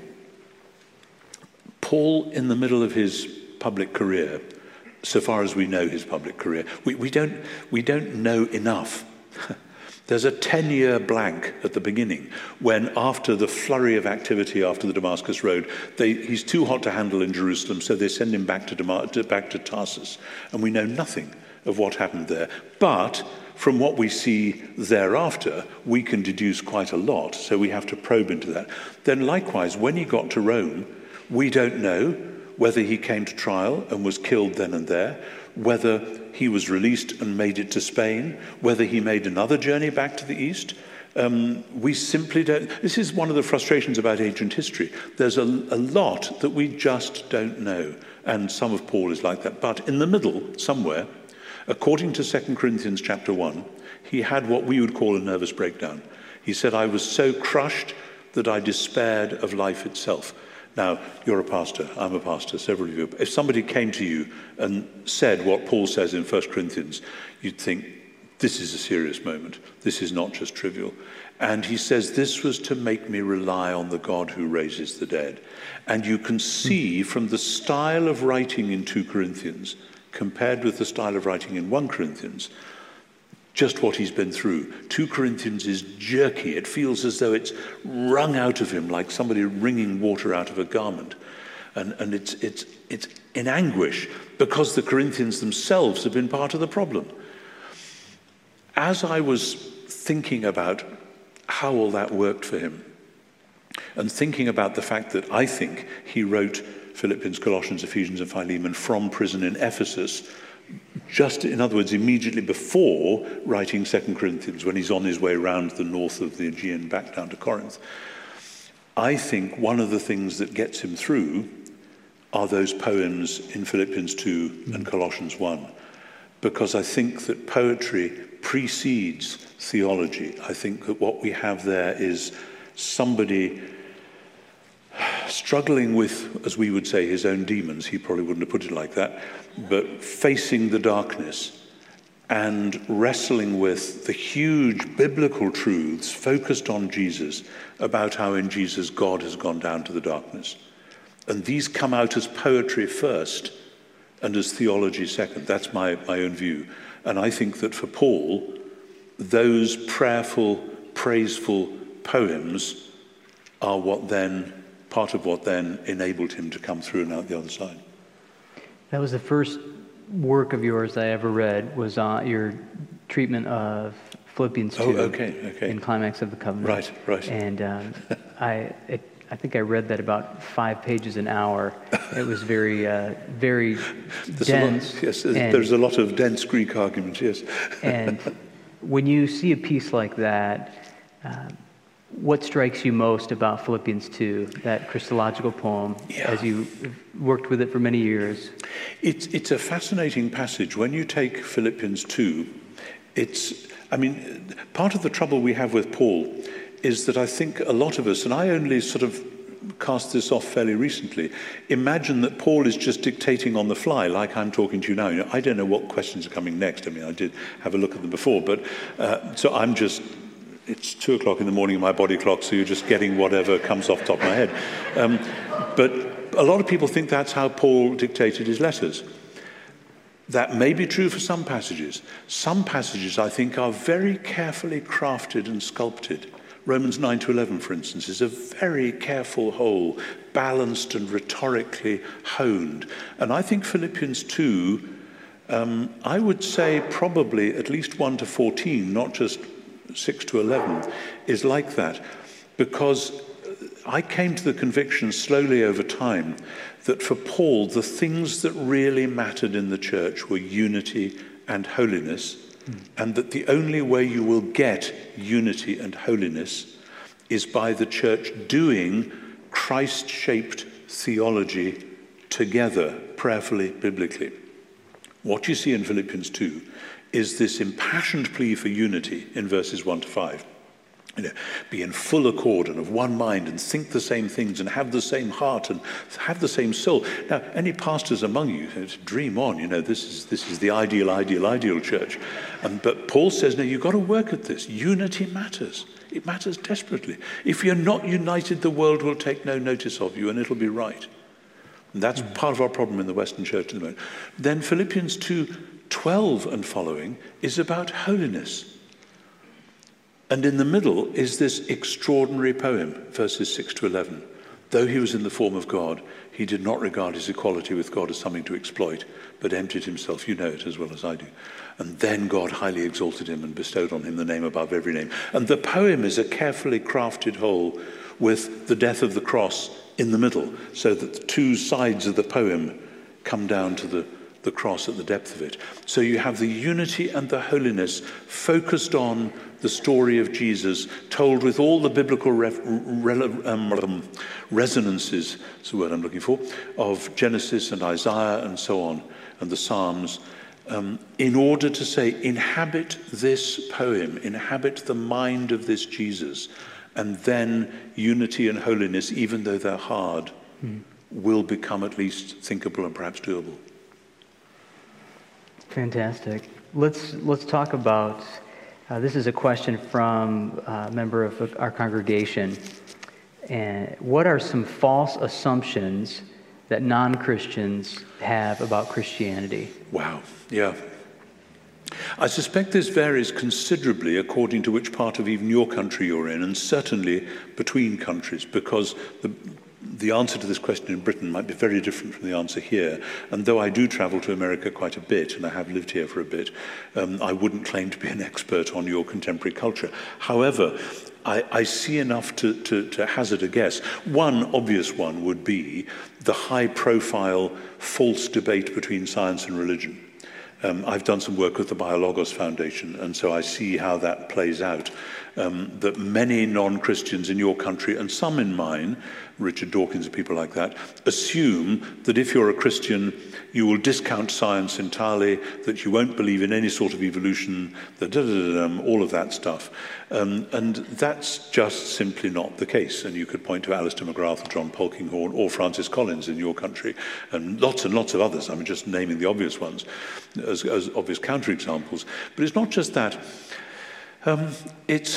[SPEAKER 2] Paul, in the middle of his public career, so far as we know his public career, we, we don't we don't know enough There's a ten-year blank at the beginning when, after the flurry of activity after the Damascus Road, they, he's too hot to handle in Jerusalem, so they send him back to, Dam- to, back to Tarsus. And we know nothing of what happened there. But from what we see thereafter, we can deduce quite a lot, so we have to probe into that. Then likewise, when he got to Rome, we don't know whether he came to trial and was killed then and there, whether he was released and made it to Spain, whether he made another journey back to the east. Um, we simply don't. This is one of the frustrations about ancient history. There's a, a lot that we just don't know, and some of Paul is like that. But in the middle, somewhere, according to Second Corinthians chapter one, he had what we would call a nervous breakdown. He said, I was so crushed that I despaired of life itself. Now, you're a pastor, I'm a pastor, several of you. If somebody came to you and said what Paul says in First Corinthians, you'd think, this is a serious moment. This is not just trivial. And he says, this was to make me rely on the God who raises the dead. And you can see from the style of writing in Second Corinthians, compared with the style of writing in First Corinthians, just what he's been through. Second Corinthians is jerky. It feels as though it's wrung out of him like somebody wringing water out of a garment. And, and it's, it's, it's in anguish because the Corinthians themselves have been part of the problem. As I was thinking about how all that worked for him, and thinking about the fact that I think he wrote Philippians, Colossians, Ephesians, and Philemon from prison in Ephesus, just, in other words, immediately before writing Second Corinthians, when he's on his way round the north of the Aegean back down to Corinth, I think one of the things that gets him through are those poems in Philippians two and Colossians one, because I think that poetry precedes theology. I think that what we have there is somebody struggling with, as we would say, his own demons. He probably wouldn't have put it like that, but facing the darkness and wrestling with the huge biblical truths focused on Jesus about how in Jesus God has gone down to the darkness. And these come out as poetry first and as theology second. That's my, my own view. And I think that for Paul, those prayerful, praiseful poems are what then, part of what then enabled him to come through and out the other side.
[SPEAKER 1] That was the first work of yours I ever read, was uh, your treatment of Philippians two.
[SPEAKER 2] Oh, okay, okay.
[SPEAKER 1] In Climax of the Covenant.
[SPEAKER 2] Right, right.
[SPEAKER 1] And um, I, it, I think I read that about five pages an hour. It was very, uh, very
[SPEAKER 2] there's
[SPEAKER 1] dense.
[SPEAKER 2] A lot, yes,
[SPEAKER 1] and,
[SPEAKER 2] there's a lot of dense Greek argument, yes.
[SPEAKER 1] And when you see a piece like that, uh, what strikes you most about Philippians two, that Christological poem,
[SPEAKER 2] yeah.
[SPEAKER 1] as you worked with it for many years?
[SPEAKER 2] It's, it's a fascinating passage. When you take Philippians two, it's, I mean, part of the trouble we have with Paul is that I think a lot of us, and I only sort of cast this off fairly recently, imagine that Paul is just dictating on the fly, like I'm talking to you now. You know, I don't know what questions are coming next. I mean, I did have a look at them before, but uh, so I'm just, it's two o'clock in the morning in my body clock, so you're just getting whatever comes off the top of my head. Um, but a lot of people think that's how Paul dictated his letters. That may be true for some passages. Some passages, I think, are very carefully crafted and sculpted. Romans nine to eleven, for instance, is a very careful whole, balanced and rhetorically honed. And I think Philippians two, um, I would say probably at least one to fourteen, not just six to eleven, is like that. Because I came to the conviction slowly over time that for Paul, the things that really mattered in the church were unity and holiness, mm. and that the only way you will get unity and holiness is by the church doing Christ-shaped theology together, prayerfully, biblically. What you see in Philippians two is this impassioned plea for unity in verses one to five. You know, be in full accord and of one mind and think the same things and have the same heart and have the same soul. Now, any pastors among you, dream on, you know, this is this is the ideal, ideal, ideal church. Um, but Paul says, no, you've got to work at this. Unity matters. It matters desperately. If you're not united, the world will take no notice of you and it'll be right. And that's mm-hmm. part of our problem in the Western church at the moment. Then Philippians two twelve and following is about holiness. And in the middle is this extraordinary poem, verses six to eleven. Though he was in the form of God, he did not regard his equality with God as something to exploit, but emptied himself. You know it as well as I do. And then God highly exalted him and bestowed on him the name above every name. And the poem is a carefully crafted whole with the death of the cross in the middle, so that the two sides of the poem come down to the, the cross at the depth of it. So you have the unity and the holiness focused on the story of Jesus, told with all the biblical ref, rele, um, resonances, that's the word I'm looking for, of Genesis and Isaiah and so on, and the Psalms, um, in order to say, inhabit this poem, inhabit the mind of this Jesus, and then unity and holiness, even though they're hard, mm. will become at least thinkable and perhaps doable.
[SPEAKER 1] Fantastic. Let's let's talk about, uh, this is a question from a member of our congregation. And what are some false assumptions that non-Christians have about Christianity?
[SPEAKER 2] Wow, yeah. I suspect this varies considerably according to which part of even your country you're in, and certainly between countries, because the The answer to this question in Britain might be very different from the answer here. And though I do travel to America quite a bit, and I have lived here for a bit, um, I wouldn't claim to be an expert on your contemporary culture. However, I, I see enough to, to, to hazard a guess. One obvious one would be the high-profile false debate between science and religion. Um, I've done some work with the Biologos Foundation, and so I see how that plays out. Um, that many non-Christians in your country, and some in mine, Richard Dawkins and people like that, assume that if you're a Christian, you will discount science entirely, that you won't believe in any sort of evolution, that da, da, da, da, all of that stuff. Um, and that's just simply not the case. And you could point to Alistair McGrath or John Polkinghorne or Francis Collins in your country, and lots and lots of others. I'm just naming the obvious ones as, as obvious counterexamples. But it's not just that. Um, it's,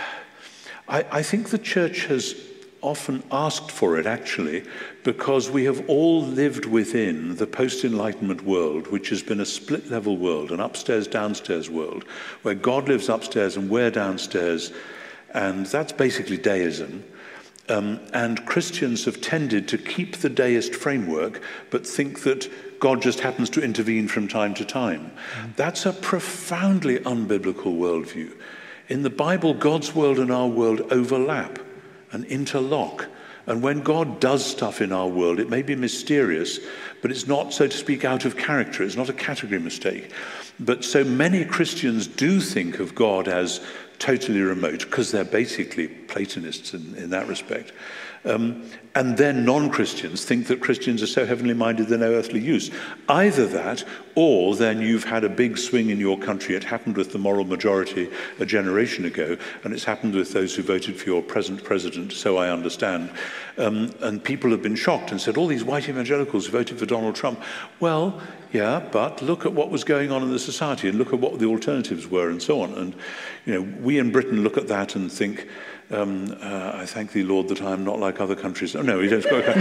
[SPEAKER 2] I, I think the church has often asked for it, actually, because we have all lived within the post-Enlightenment world, which has been a split-level world, an upstairs-downstairs world, where God lives upstairs and we're downstairs, and that's basically deism. Um, and Christians have tended to keep the deist framework, but think that God just happens to intervene from time to time. Mm. That's a profoundly unbiblical worldview. In the Bible, God's world and our world overlap and interlock. And when God does stuff in our world, it may be mysterious, but it's not, so to speak, out of character. It's not a category mistake. But so many Christians do think of God as totally remote, because they're basically Platonists in, in that respect. Um, and then non-Christians think that Christians are so heavenly minded they're no earthly use. Either that, or then you've had a big swing in your country. It happened with the moral majority a generation ago, and it's happened with those who voted for your present president, so I understand. Um, and people have been shocked and said, all these white evangelicals voted for Donald Trump. Well, yeah, but look at what was going on in the society, and look at what the alternatives were, and so on. And, you know, we in Britain look at that and think, Um, uh, I thank thee, Lord, that I am not like other countries. Oh, no, we don't. um,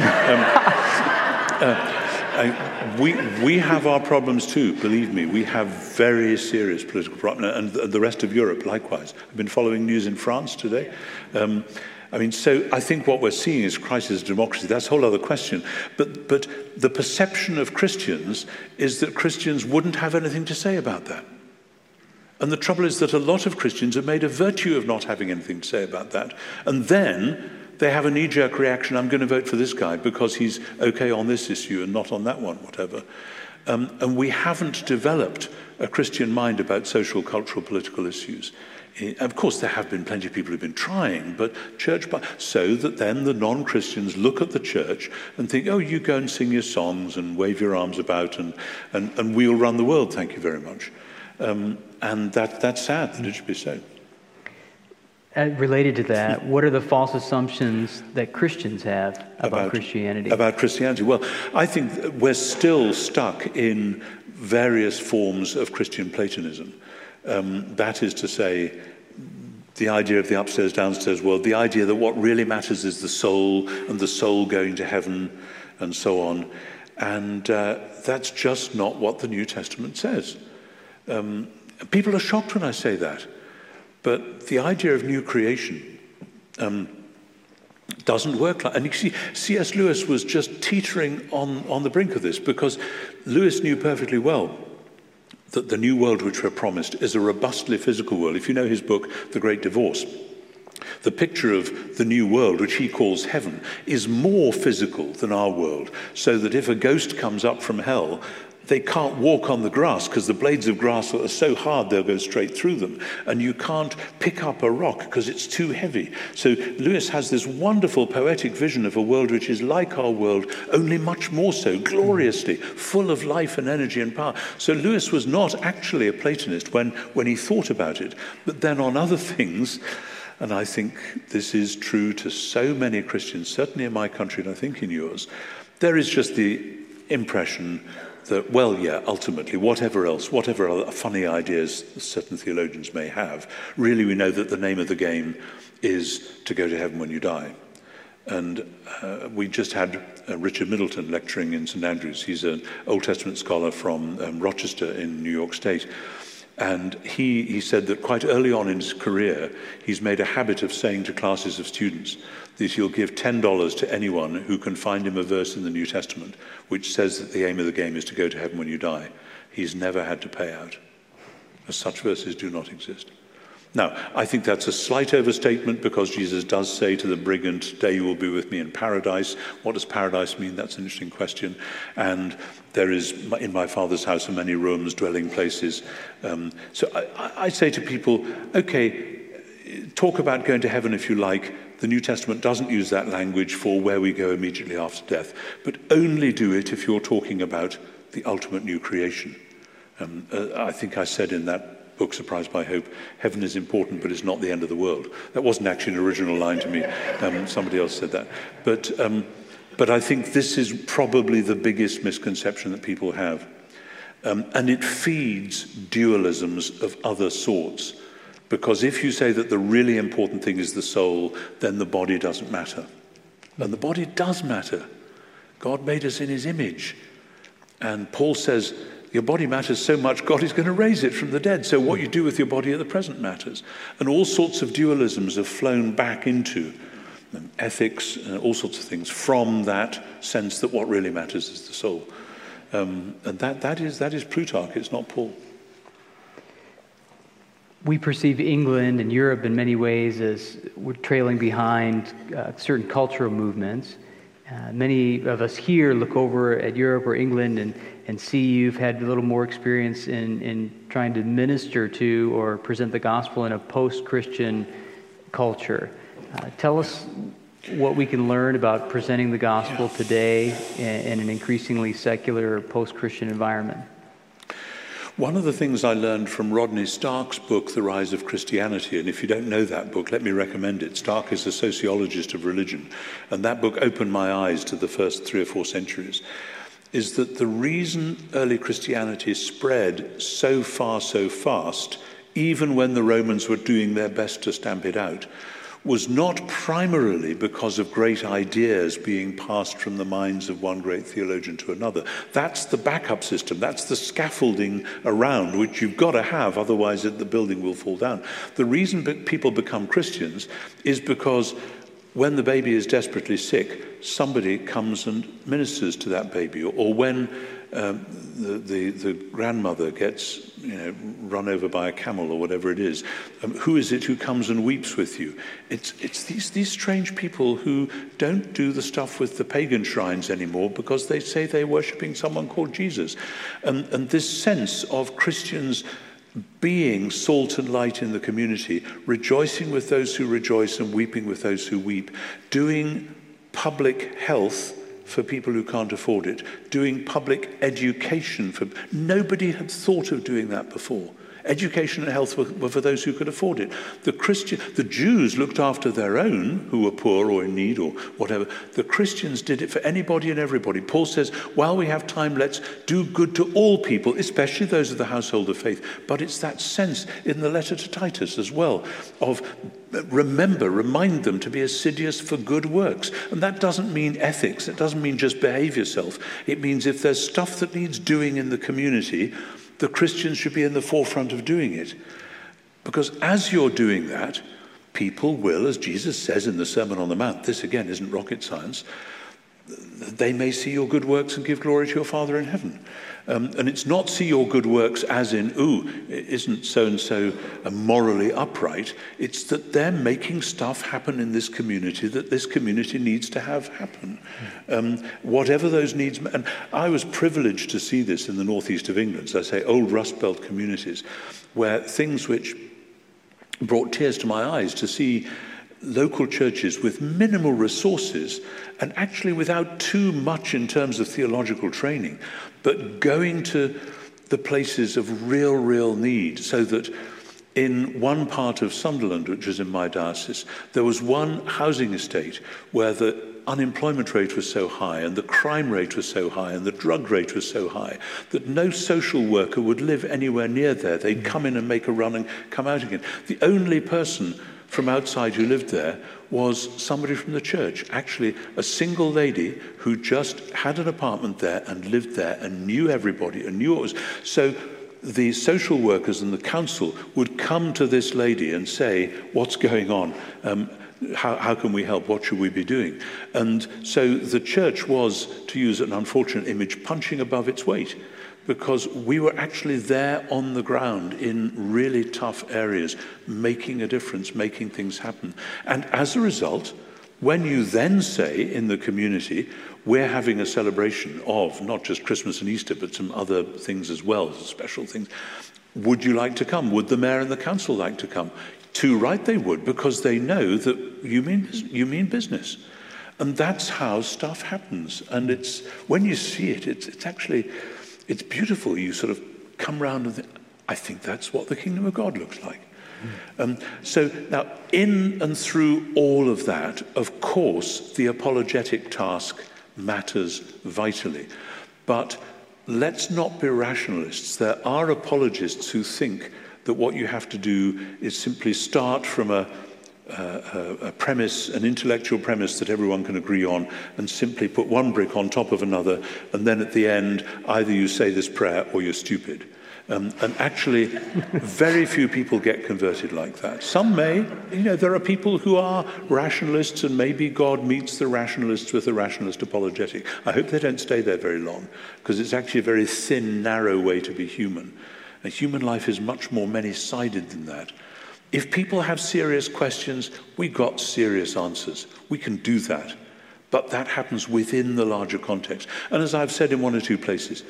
[SPEAKER 2] uh, I, we, we have our problems too, believe me. We have very serious political problems, and the, the rest of Europe likewise. I've been following news in France today. Um, I mean, so I think what we're seeing is crisis of democracy. That's a whole other question. But, but the perception of Christians is that Christians wouldn't have anything to say about that. And the trouble is that a lot of Christians have made a virtue of not having anything to say about that. And then they have a knee-jerk reaction, I'm going to vote for this guy because he's okay on this issue and not on that one, whatever. Um, and we haven't developed a Christian mind about social, cultural, political issues. Of course, there have been plenty of people who've been trying, but church, so that then the non-Christians look at the church and think, oh, you go and sing your songs and wave your arms about, and, and, and we'll run the world, thank you very much. Um, and that, that's sad that it should be so.
[SPEAKER 1] Uh, related to that, what are the false assumptions that Christians have about, about Christianity? About
[SPEAKER 2] Christianity. Well, I think we're still stuck in various forms of Christian Platonism. Um, that is to say, the idea of the upstairs, downstairs world, the idea that what really matters is the soul, and the soul going to heaven, and so on. And uh, that's just not what the New Testament says. Um, people are shocked when I say that. But the idea of new creation um, doesn't work like, and you see, C S Lewis was just teetering on, on the brink of this, because Lewis knew perfectly well that the new world which we're promised is a robustly physical world. If you know his book, The Great Divorce, the picture of the new world, which he calls heaven, is more physical than our world, so that if a ghost comes up from hell, they can't walk on the grass because the blades of grass are so hard they'll go straight through them. And you can't pick up a rock because it's too heavy. So Lewis has this wonderful poetic vision of a world which is like our world, only much more so, gloriously, full of life and energy and power. So Lewis was not actually a Platonist when, when he thought about it. But then on other things, and I think this is true to so many Christians, certainly in my country and I think in yours, there is just the impression that, well, yeah, ultimately, whatever else, whatever other funny ideas certain theologians may have, really we know that the name of the game is to go to heaven when you die. And uh, we just had uh, Richard Middleton lecturing in Saint Andrews. He's an Old Testament scholar from um, Rochester in New York State. And he, he said that quite early on in his career, he's made a habit of saying to classes of students that he'll give ten dollars to anyone who can find him a verse in the New Testament which says that the aim of the game is to go to heaven when you die. He's never had to pay out, as such verses do not exist. Now, I think that's a slight overstatement, because Jesus does say to the brigand, "Today you will be with me in paradise." What does paradise mean? That's an interesting question. And there is, in my Father's house are many rooms, dwelling places. Um, so I, I say to people, okay, talk about going to heaven if you like. The New Testament doesn't use that language for where we go immediately after death, but only do it if you're talking about the ultimate new creation. Um, uh, I think I said in that book, Surprised by Hope, heaven is important, but it's not the end of the world. That wasn't actually an original line to me. Um, somebody else said that. But, um, but I think this is probably the biggest misconception that people have. Um, and it feeds dualisms of other sorts. Because if you say that the really important thing is the soul, then the body doesn't matter. And the body does matter. God made us in his image. And Paul says, your body matters so much, God is going to raise it from the dead. So what you do with your body at the present matters. And all sorts of dualisms have flown back into um, ethics and all sorts of things from that sense that what really matters is the soul. Um, and that, that, is, that is Plutarch, it's not Paul.
[SPEAKER 1] We perceive England and Europe in many ways as we're trailing behind uh, certain cultural movements. Uh, many of us here look over at Europe or England and, and see you've had a little more experience in, in trying to minister to or present the gospel in a post-Christian culture. Uh, tell us what we can learn about presenting the gospel
[SPEAKER 2] yeah.
[SPEAKER 1] today in, in an increasingly secular post-Christian environment.
[SPEAKER 2] One of the things I learned from Rodney Stark's book, The Rise of Christianity, and if you don't know that book, let me recommend it. Stark is a sociologist of religion, and that book opened my eyes to the first three or four centuries, is that the reason early Christianity spread so far, so fast, even when the Romans were doing their best to stamp it out, was not primarily because of great ideas being passed from the minds of one great theologian to another. That's the backup system. That's the scaffolding around, which you've got to have, otherwise the building will fall down. The reason people become Christians is because when the baby is desperately sick, somebody comes and ministers to that baby. Or when um, the, the, the grandmother gets you know, run over by a camel or whatever it is, um, who is it who comes and weeps with you? It's, it's these, these strange people who don't do the stuff with the pagan shrines anymore because they say they're worshipping someone called Jesus. And, and this sense of Christians being salt and light in the community, rejoicing with those who rejoice and weeping with those who weep, doing public health for people who can't afford it, doing public education for... Nobody had thought of doing that before. Education and health were, were for those who could afford it. The Christian, the Jews looked after their own who were poor or in need or whatever. The Christians did it for anybody and everybody. Paul says, while we have time, let's do good to all people, especially those of the household of faith. But it's that sense in the letter to Titus as well of remember, remind them to be assiduous for good works. And that doesn't mean ethics. It doesn't mean just behave yourself. It means if there's stuff that needs doing in the community, the Christians should be in the forefront of doing it. Because as you're doing that, people will, as Jesus says in the Sermon on the Mount, this again isn't rocket science, they may see your good works and give glory to your Father in heaven. Um, and it's not see your good works as in, ooh, isn't so-and-so morally upright. It's that they're making stuff happen in this community that this community needs to have happen. Um, whatever those needs. And I was privileged to see this in the northeast of England, as I say, old Rust Belt communities, where things which brought tears to my eyes to see local churches with minimal resources and actually without too much in terms of theological training, but going to the places of real, real need, so that in one part of Sunderland, which is in my diocese, there was one housing estate where the unemployment rate was so high and the crime rate was so high and the drug rate was so high that no social worker would live anywhere near there. They'd come in and make a run and come out again. The only person from outside who lived there was somebody from the church, actually a single lady who just had an apartment there and lived there and knew everybody and knew what was. So the social workers and the council would come to this lady and say, what's going on? Um, how, how can we help? What should we be doing? And so the church was, to use an unfortunate image, punching above its weight, because we were actually there on the ground in really tough areas, making a difference, making things happen. And as a result, when you then say in the community, we're having a celebration of not just Christmas and Easter, but some other things as well, special things, would you like to come? Would the mayor and the council like to come? Too right they would, because they know that you mean, you mean business. And that's how stuff happens. And it's, when you see it, it's, it's actually... It's beautiful. You sort of come round and think, I think that's what the kingdom of God looks like. Mm. Um, so now, in and through all of that, of course, the apologetic task matters vitally. But let's not be rationalists. There are apologists who think that what you have to do is simply start from a Uh, a, a premise, an intellectual premise that everyone can agree on, and simply put one brick on top of another, and then at the end, either you say this prayer or you're stupid. Um, and actually, very few people get converted like that. Some may. You know, there are people who are rationalists, and maybe God meets the rationalists with the rationalist apologetic. I hope they don't stay there very long, because it's actually a very thin, narrow way to be human. And human life is much more many-sided than that. If people have serious questions, we've got serious answers. We can do that. But that happens within the larger context. And as I've said in one or two places,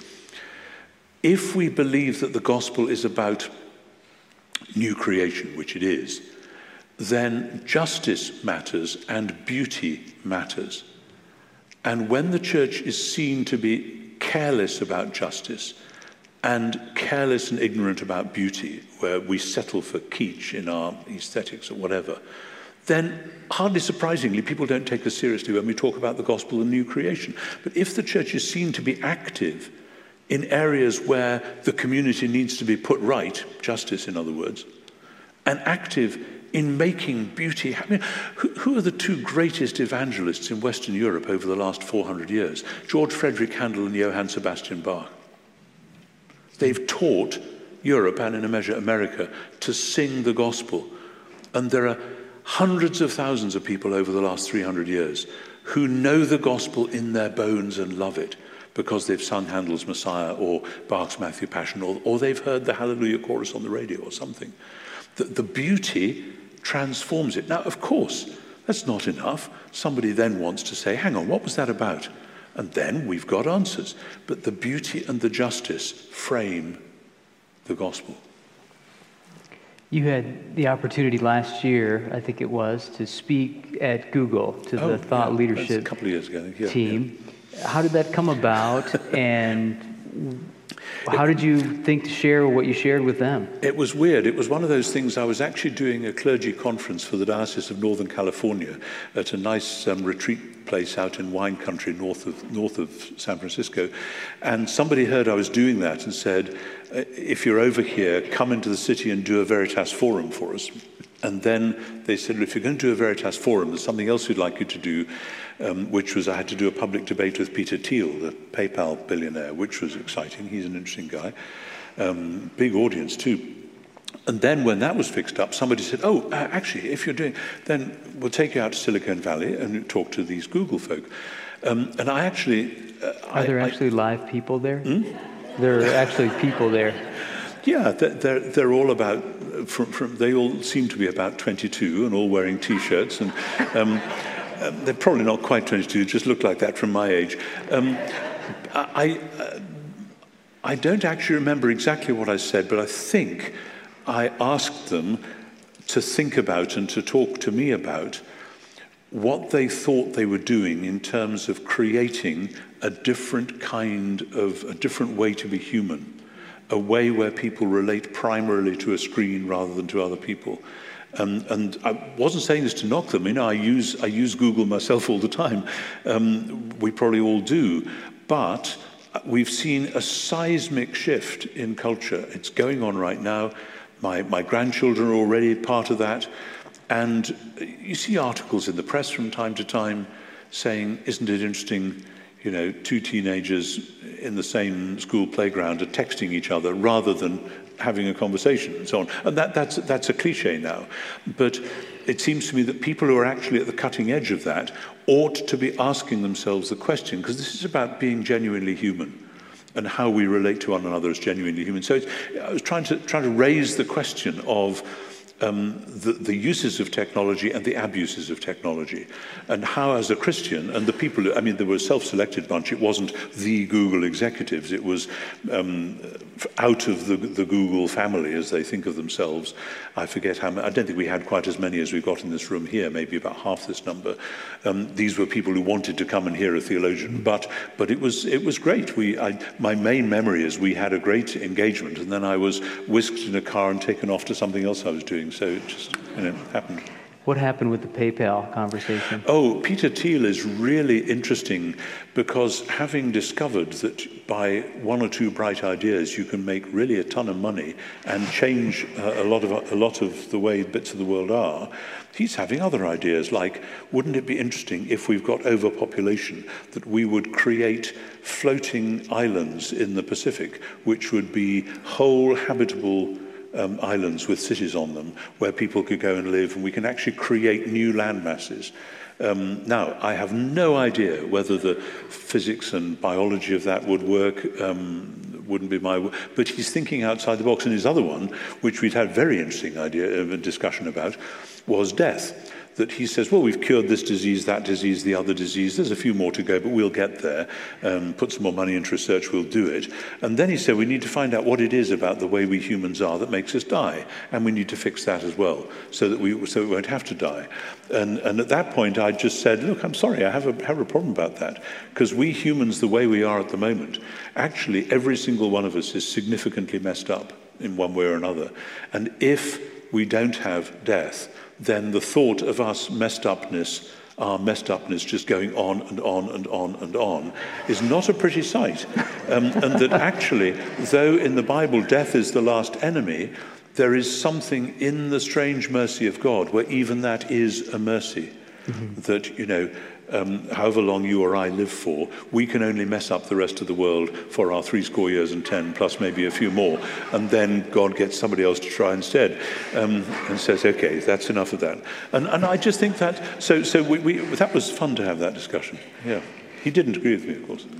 [SPEAKER 2] if we believe that the gospel is about new creation, which it is, then justice matters and beauty matters. And when the church is seen to be careless about justice, and careless and ignorant about beauty, where we settle for kitsch in our aesthetics or whatever, then hardly surprisingly, people don't take us seriously when we talk about the gospel and new creation. But if the church is seen to be active in areas where the community needs to be put right, justice in other words, and active in making beauty happen. Who, who are the two greatest evangelists in Western Europe over the last four hundred years? George Frederick Handel and Johann Sebastian Bach. They've taught Europe, and in a measure America, to sing the gospel. And there are hundreds of thousands of people over the last three hundred years who know the gospel in their bones and love it because they've sung Handel's Messiah or Bach's Matthew Passion, or, or they've heard the Hallelujah chorus on the radio or something. The, the beauty transforms it. Now, of course, that's not enough. Somebody then wants to say, hang on, what was that about? And then we've got answers. But the beauty and the justice frame the gospel.
[SPEAKER 1] You had the opportunity last year, I think it was, to speak at Google to
[SPEAKER 2] oh,
[SPEAKER 1] the thought
[SPEAKER 2] yeah,
[SPEAKER 1] leadership
[SPEAKER 2] a couple of years ago. Yeah,
[SPEAKER 1] team.
[SPEAKER 2] Yeah.
[SPEAKER 1] How did that come about, and how did you think to share what you shared with them?
[SPEAKER 2] It was weird. It was one of those things. I was actually doing a clergy conference for the Diocese of Northern California at a nice um, retreat place out in wine country north of north of San Francisco, and somebody heard I was doing that and said, if you're over here, come into the city and do a Veritas Forum for us. And then they said, well, if you're going to do a Veritas Forum, there's something else we'd like you to do, um, which was I had to do a public debate with Peter Thiel, the PayPal billionaire, which was exciting. He's an interesting guy. Um, big audience too. And then when that was fixed up, somebody said, oh, uh, actually, if you're doing, then we'll take you out to Silicon Valley and talk to these Google folk. Um, and I actually... Uh,
[SPEAKER 1] Are
[SPEAKER 2] I,
[SPEAKER 1] there
[SPEAKER 2] I,
[SPEAKER 1] actually live people there?
[SPEAKER 2] Hmm?
[SPEAKER 1] There are actually people there.
[SPEAKER 2] Yeah, they're, they're, they're all about, from, from, they all seem to be about twenty-two and all wearing T-shirts. And um, uh, they're probably not quite twenty-two, just look like that from my age. Um, I, uh, I don't actually remember exactly what I said, but I think I asked them to think about and to talk to me about what they thought they were doing in terms of creating a different kind of, a different way to be human, a way where people relate primarily to a screen rather than to other people. Um, and I wasn't saying this to knock them. You know, I use, I use Google myself all the time. Um, we probably all do. But we've seen a seismic shift in culture. It's going on right now. My, my grandchildren are already part of that. And you see articles in the press from time to time saying, isn't it interesting, you know, two teenagers in the same school playground are texting each other rather than having a conversation and so on. And that, that's, that's a cliche now. But it seems to me that people who are actually at the cutting edge of that ought to be asking themselves the question, because this is about being genuinely human and how we relate to one another as genuinely human. So it's, I was trying to, trying to raise the question of Um, the, the uses of technology and the abuses of technology, and how as a Christian, and the people, I mean, there were a self-selected bunch, it wasn't the Google executives, it was um, out of the, the Google family, as they think of themselves. I forget how many, I don't think we had quite as many as we've got in this room here, maybe about half this number. Um, these were people who wanted to come and hear a theologian, but but it was it was great. We, I, my main memory is we had a great engagement, and then I was whisked in a car and taken off to something else I was doing. So it just, you know, happened.
[SPEAKER 1] What happened with the PayPal conversation?
[SPEAKER 2] Oh, Peter Thiel is really interesting because having discovered that by one or two bright ideas you can make really a ton of money and change uh, a lot of a lot of the way bits of the world are, he's having other ideas like, wouldn't it be interesting if we've got overpopulation that we would create floating islands in the Pacific which would be whole habitable Um, islands with cities on them where people could go and live, and we can actually create new land masses. Um, now, I have no idea whether the physics and biology of that would work. Um, wouldn't be my, but he's thinking outside the box. And his other one, which we'd had very interesting idea of a discussion about, was death. That he says, well, we've cured this disease, that disease, the other disease. There's a few more to go, but we'll get there. Um, put some more money into research, we'll do it. And then he said, we need to find out what it is about the way we humans are that makes us die. And we need to fix that as well, so that we, so we won't have to die. And, and at that point, I just said, look, I'm sorry, I have a, have a problem about that. Because we humans, the way we are at the moment, actually, every single one of us is significantly messed up in one way or another. And if we don't have death, then the thought of us messed upness, our messed upness just going on and on and on and on, is not a pretty sight. Um, and that actually, though in the Bible death is the last enemy, there is something in the strange mercy of God where even that is a mercy. Mm-hmm. That, you know, um, however long you or I live for, we can only mess up the rest of the world for our three score years and ten, plus maybe a few more. And then God gets somebody else to try instead, um, and says, okay, that's enough of that. And, and I just think that, so, so we, we, that was fun to have that discussion. Yeah. He didn't agree with me, of course.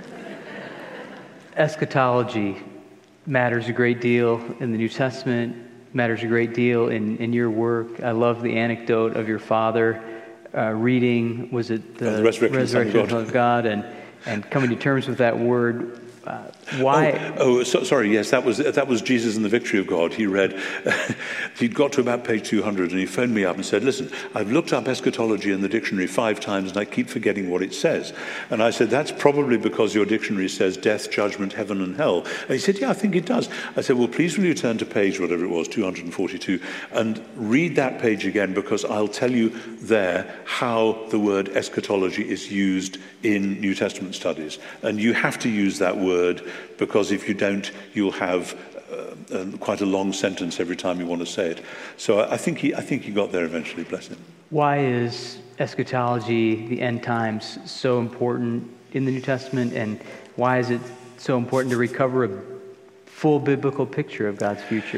[SPEAKER 1] Eschatology matters a great deal in the New Testament, matters a great deal in, in your work. I love the anecdote of your father Uh, reading, was it the,
[SPEAKER 2] oh, the resurrection,
[SPEAKER 1] resurrection
[SPEAKER 2] of God,
[SPEAKER 1] of God and, and coming to terms with that word. Uh, why?
[SPEAKER 2] Oh, oh so, sorry, yes, that was that was Jesus and the Victory of God. He read, he'd got to about page two hundred and he phoned me up and said, listen, I've looked up eschatology in the dictionary five times and I keep forgetting what it says. And I said, that's probably because your dictionary says death, judgment, heaven and hell. And he said, yeah, I think it does. I said, well, please will you turn to page, whatever it was, two hundred forty-two, and read that page again, because I'll tell you there how the word eschatology is used in New Testament studies. And you have to use that word, because if you don't, you'll have uh, uh, quite a long sentence every time you want to say it. So I, I think he, I think he got there eventually, bless him.
[SPEAKER 1] Why is eschatology, the end times, so important in the New Testament, and why is it so important to recover a full biblical picture of God's future?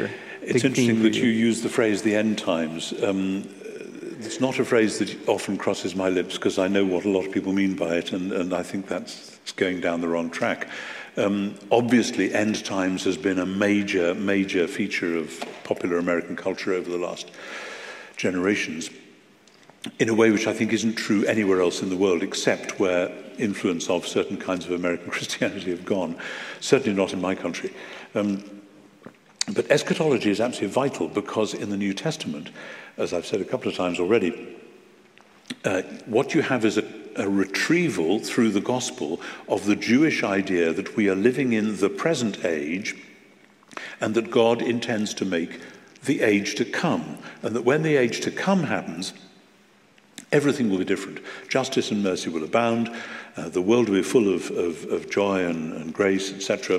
[SPEAKER 2] It's interesting that you use the phrase the end times. Um, it's not a phrase that often crosses my lips because I know what a lot of people mean by it, and, and I think that's going down the wrong track. Um, obviously, end times has been a major, major feature of popular American culture over the last generations, in a way which I think isn't true anywhere else in the world, except where influence of certain kinds of American Christianity have gone. Certainly not in my country. Um, but eschatology is absolutely vital because in the New Testament, as I've said a couple of times already, uh, what you have is a, a retrieval through the gospel of the Jewish idea that we are living in the present age and that God intends to make the age to come, and that when the age to come happens, everything will be different. Justice and mercy will abound. Uh, the world will be full of, of, of joy and, and grace, et cetera.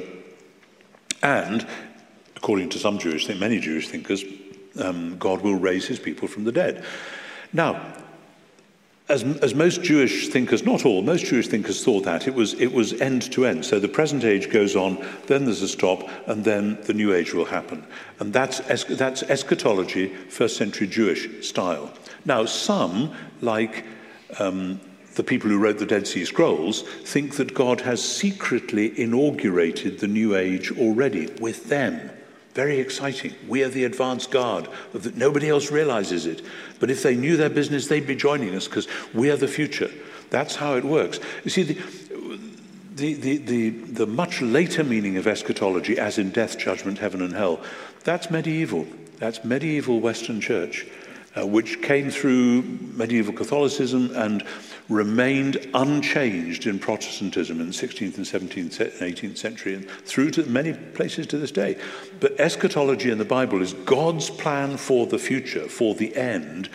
[SPEAKER 2] And, according to some Jewish, many Jewish thinkers, um, God will raise his people from the dead. Now, as, as most Jewish thinkers, not all, most Jewish thinkers thought that, it was, it was end to end. So the present age goes on, then there's a stop, and then the new age will happen. And that's, that's eschatology, first century Jewish style. Now, some, like um, the people who wrote the Dead Sea Scrolls, think that God has secretly inaugurated the new age already with them. Very exciting. We are the advance guard. That nobody else realizes it. But if they knew their business, they'd be joining us because we are the future. That's how it works. You see, the, the, the, the, the much later meaning of eschatology, as in death, judgment, heaven and hell, that's medieval. That's medieval Western Church. Uh, which came through medieval Catholicism and remained unchanged in Protestantism in the sixteenth and seventeenth and eighteenth century and through to many places to this day. But eschatology in the Bible is God's plan for the future, for the end.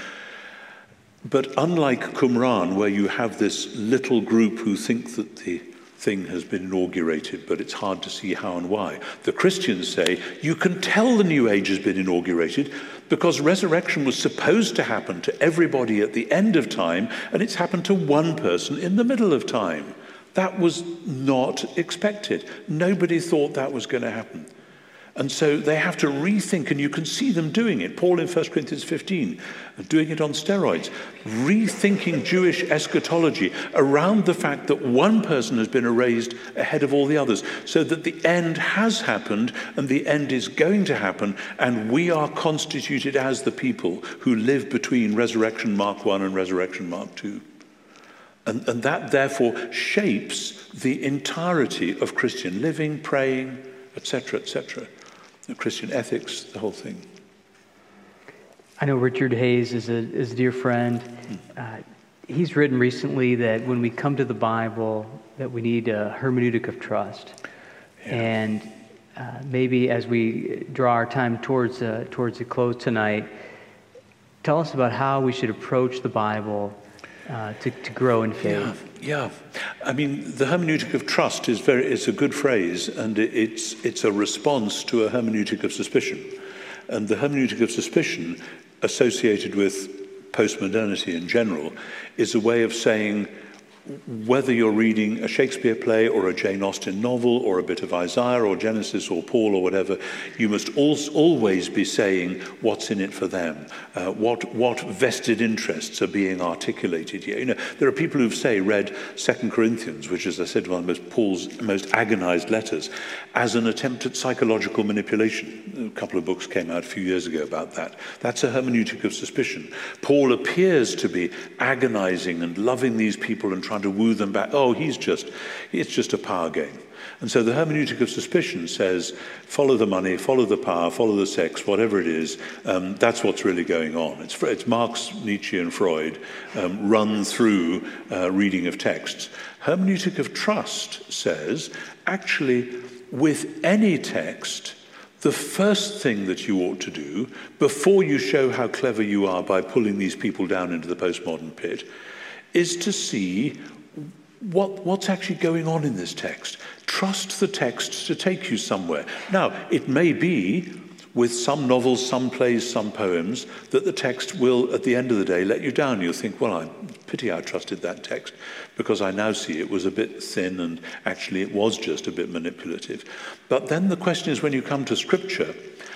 [SPEAKER 2] But unlike Qumran, where you have this little group who think that the thing has been inaugurated, but it's hard to see how and why, the Christians say you can tell the new age has been inaugurated because resurrection was supposed to happen to everybody at the end of time, and it's happened to one person in the middle of time. That was not expected. Nobody thought that was going to happen. And so they have to rethink, and you can see them doing it. Paul in First Corinthians fifteen, doing it on steroids, rethinking Jewish eschatology around the fact that one person has been erased ahead of all the others, so that the end has happened and the end is going to happen, and we are constituted as the people who live between Resurrection Mark one and Resurrection Mark two. And, and that therefore shapes the entirety of Christian living, praying, et cetera, et cetera. Christian ethics, the whole thing.
[SPEAKER 1] I know Richard Hayes is a, is a dear friend. Uh, he's written recently that when we come to the Bible, that we need a hermeneutic of trust. Yeah. And uh, maybe as we draw our time towards uh, towards the close tonight, tell us about how we should approach the Bible uh, to, to grow in faith.
[SPEAKER 2] Yeah, yeah. I mean, the hermeneutic of trust is very is a good phrase, and it's it's a response to a hermeneutic of suspicion. And the hermeneutic of suspicion, associated with postmodernity in general, is a way of saying whether you're reading a Shakespeare play or a Jane Austen novel or a bit of Isaiah or Genesis or Paul or whatever, you must always be saying what's in it for them, uh, what what vested interests are being articulated here. You know, there are people who've, say, read Second Corinthians, which, as I said, one of most Paul's most agonized letters, as an attempt at psychological manipulation. A couple of books came out a few years ago about that. That's a hermeneutic of suspicion. Paul appears to be agonizing and loving these people and trying to woo them back. Oh, he's just, it's just a power game. And so the hermeneutic of suspicion says, follow the money, follow the power, follow the sex, whatever it is. Um, that's what's really going on. It's, it's Marx, Nietzsche, and Freud um, run through uh, reading of texts. Hermeneutic of trust says, actually, with any text, the what thing that you ought to do, before you show how clever you are by pulling these people down into the postmodern pit, is to see what, what's actually going on in this text. Trust the text to take you somewhere. Now, it may be, with some novels, some plays, some poems, that the text will, at the end of the day, let you down. You'll think, well, I pity I trusted that text, because I now see it was a bit thin and actually it was just a bit manipulative. But then the question is, when you come to Scripture,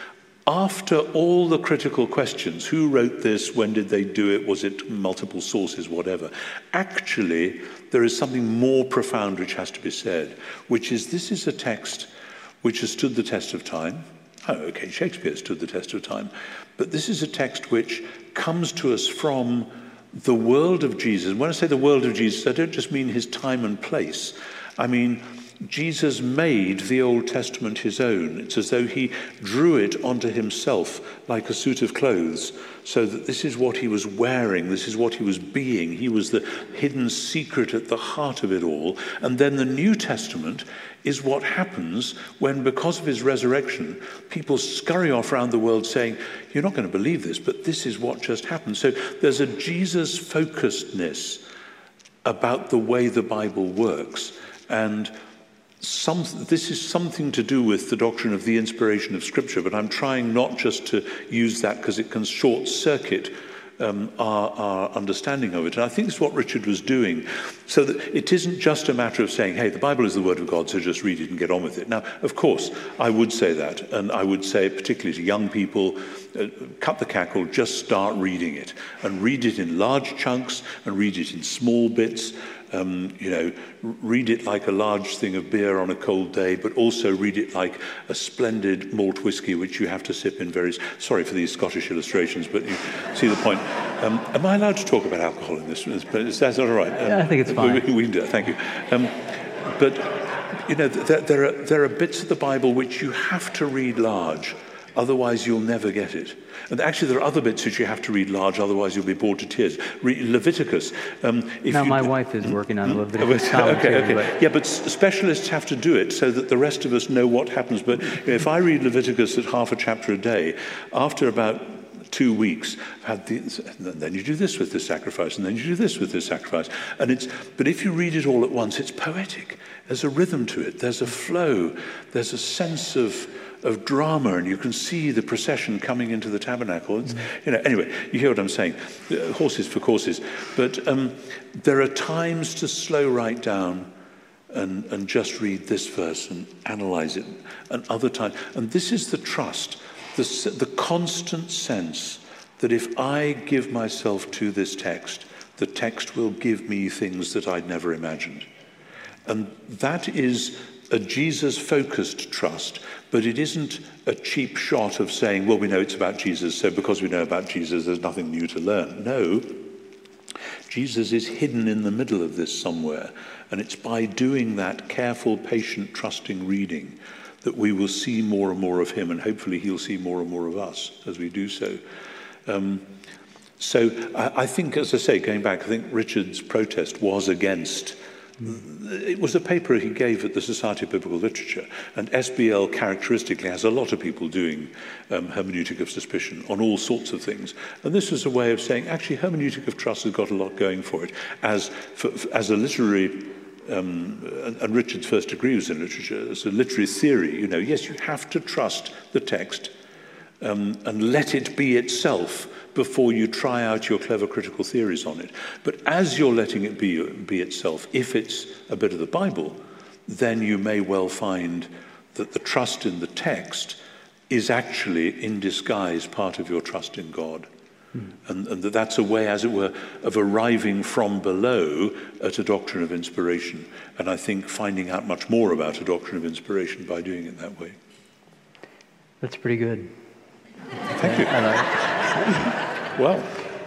[SPEAKER 2] after all the critical questions, who wrote this, when did they do it, was it multiple sources, whatever, actually there is something more profound which has to be said, which is this is a text which has stood the test of time. Oh, okay, Shakespeare stood the test of time, but this is a text which comes to us from the world of Jesus. When I say the world of Jesus, I don't just mean his time and place. I mean, Jesus made the Old Testament his own. It's as though he drew it onto himself like a suit of clothes, so that this is what he was wearing, this is what he was being. He was the hidden secret at the heart of it all. And then the New Testament is what happens when, because of his resurrection, people scurry off around the world saying, you're not going to believe this, but this is what just happened. So there's a Jesus-focusedness about the way the Bible works. And Some, this is something to do with the doctrine of the inspiration of Scripture, but I'm trying not just to use that because it can short-circuit um, our, our understanding of it. And I think it's what Richard was doing, so that it isn't just a matter of saying, hey, the Bible is the Word of God, so just read it and get on with it. Now, of course, I would say that, and I would say particularly to young people, uh, cut the cackle, just start reading it, and read it in large chunks, and read it in small bits. Um, you know, read it like a large thing of beer on a cold day, but also read it like a splendid malt whiskey, which you have to sip in very... Sorry for these Scottish illustrations, but you see the point. Um, am I allowed to talk about alcohol in this? Is that all right? Um,
[SPEAKER 1] yeah, I think it's fine.
[SPEAKER 2] We, we can do it, thank you. Um, but, you know, there, there, are, there are bits of the Bible which you have to read large, otherwise you'll never get it. And actually there are other bits which you have to read large, otherwise you'll be bored to tears. Read Leviticus. Um, if
[SPEAKER 1] now
[SPEAKER 2] you,
[SPEAKER 1] my wife is working on Leviticus commentary.
[SPEAKER 2] Okay, okay.
[SPEAKER 1] But...
[SPEAKER 2] Yeah, but specialists have to do it so that the rest of us know what happens. But if I read Leviticus at half a chapter a day, after about two weeks, I've had these, and then you do this with this sacrifice, and then you do this with this sacrifice. And it's, but if you read it all at once, it's poetic. There's a rhythm to it. There's a flow. There's a sense of of drama, and you can see the procession coming into the tabernacle. It's, you know, anyway, you hear what I'm saying. Uh, horses for courses. But um, there are times to slow right down and, and just read this verse and analyze it, and other times. And this is the trust, the, the constant sense that if I give myself to this text, the text will give me things that I'd never imagined. And that is a Jesus-focused trust, but it isn't a cheap shot of saying, well, we know it's about Jesus, so because we know about Jesus, there's nothing new to learn. No, Jesus is hidden in the middle of this somewhere, and it's by doing that careful, patient, trusting reading that we will see more and more of him, and hopefully he'll see more and more of us as we do so. Um, so I, I think, as I say, going back, I think Richard's protest was against... It was a paper he gave at the Society of Biblical Literature, and S B L characteristically has a lot of people doing um, hermeneutic of suspicion on all sorts of things. And this was a way of saying, actually, hermeneutic of trust has got a lot going for it. As, for, as a literary, um, and, and Richard's first degree was in literature, as a literary theory, you know, yes, you have to trust the text um, and let it be itself before you try out your clever critical theories on it. But as you're letting it be, be itself, if it's a bit of the Bible, then you may well find that the trust in the text is actually, in disguise, part of your trust in God. Mm. And, and that that's a way, as it were, of arriving from below at a doctrine of inspiration. And I think finding out much more about a doctrine of inspiration by doing it that way.
[SPEAKER 1] That's pretty good.
[SPEAKER 2] Thank you.
[SPEAKER 1] I like it.
[SPEAKER 2] Well,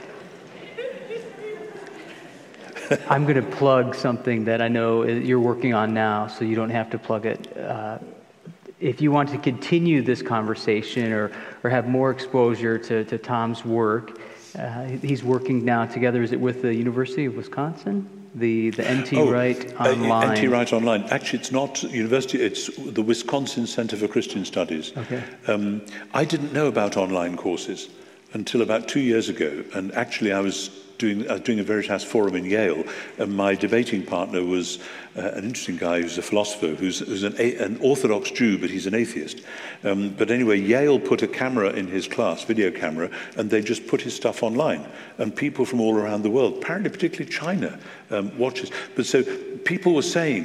[SPEAKER 1] I'm going to plug something that I know you're working on now, so you don't have to plug it. Uh, if you want to continue this conversation or, or have more exposure to, to Tom's work, uh, he's working now together, is it with the University of Wisconsin? The, the N T
[SPEAKER 2] oh,
[SPEAKER 1] Wright Online?
[SPEAKER 2] Uh, N T Wright Online. Actually, it's not university, it's the Wisconsin Center for Christian Studies.
[SPEAKER 1] Okay.
[SPEAKER 2] Um, I didn't know about online courses until about two years ago, and actually I was doing, I was doing a Veritas Forum in Yale, and my debating partner was uh, an interesting guy who's a philosopher, who's, who's an, a, an Orthodox Jew, but he's an atheist. Um, but anyway, Yale put a camera in his class, video camera, and they just put his stuff online. And people from all around the world, apparently particularly China, um, watches. But so people were saying,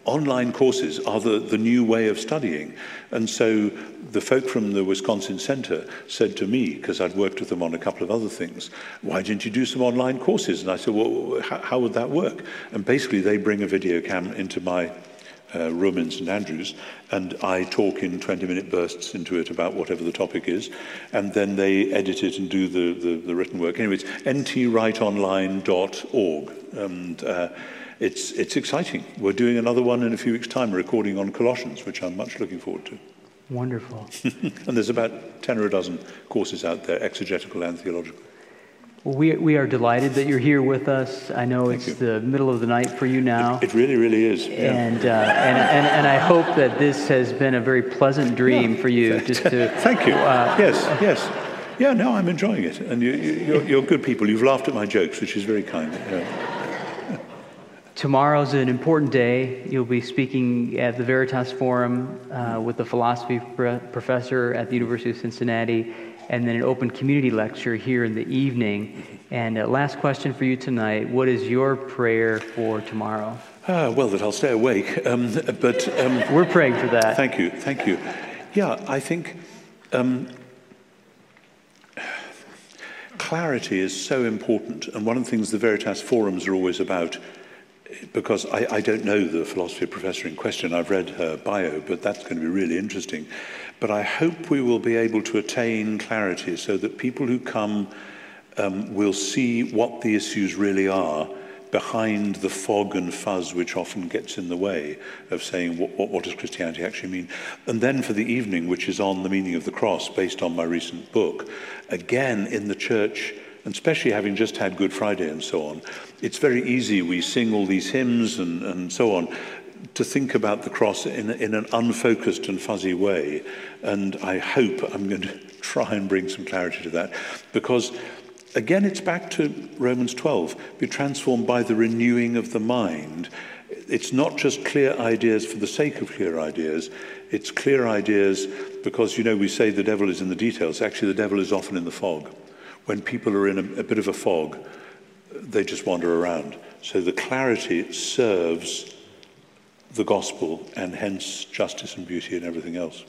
[SPEAKER 2] online courses are the, the new way of studying. And so the folk from the Wisconsin Center said to me, because I'd worked with them on a couple of other things, why didn't you do some online courses? And I said, well, how, how would that work? And basically they bring a video cam into my uh, room in Saint Andrews, and I talk in twenty-minute bursts into it about whatever the topic is, and then they edit it and do the, the, the written work. Anyway, it's n t write online dot org. And uh, It's, it's exciting. We're doing another one in a few weeks' time, recording on Colossians, which I'm much looking forward to.
[SPEAKER 1] Wonderful.
[SPEAKER 2] And there's about ten or a dozen courses out there, exegetical and theological.
[SPEAKER 1] Well, we, we are delighted that you're here with us. I know
[SPEAKER 2] Thank
[SPEAKER 1] it's
[SPEAKER 2] you.
[SPEAKER 1] the middle of the night for you now.
[SPEAKER 2] It, it really, really is. Yeah.
[SPEAKER 1] And, uh, and, and, and I hope that this has been a very pleasant dream
[SPEAKER 2] Yeah.
[SPEAKER 1] for you. Just to
[SPEAKER 2] Thank you.
[SPEAKER 1] Uh,
[SPEAKER 2] yes, yes. Yeah, no, I'm enjoying it. And you, you, you're, you're good people. You've laughed at my jokes, which is very kind. Yeah.
[SPEAKER 1] Tomorrow's an important day. You'll be speaking at the Veritas Forum uh, with the philosophy pro- professor at the University of Cincinnati, and then an open community lecture here in the evening. And uh, last question for you tonight, what is your prayer for tomorrow?
[SPEAKER 2] Ah, well, that I'll stay awake. Um, but um,
[SPEAKER 1] We're praying for that.
[SPEAKER 2] Thank you, thank you. Yeah, I think um, clarity is so important. And one of the things the Veritas Forums are always about, because I, I don't know the philosophy professor in question, I've read her bio, but that's going to be really interesting. But I hope we will be able to attain clarity so that people who come um, will see what the issues really are behind the fog and fuzz which often gets in the way of saying what, what, what does Christianity actually mean. And then for the evening, which is on the meaning of the cross, based on my recent book, again in the church, and especially having just had Good Friday and so on, it's very easy, we sing all these hymns and, and so on, to think about the cross in, in an unfocused and fuzzy way. And I hope I'm going to try and bring some clarity to that. Because, again, it's back to Romans twelve, be transformed by the renewing of the mind. It's not just clear ideas for the sake of clear ideas. It's clear ideas because, you know, we say the devil is in the details. Actually, the devil is often in the fog. When people are in a, a bit of a fog, they just wander around. So the clarity serves the gospel and hence justice and beauty and everything else.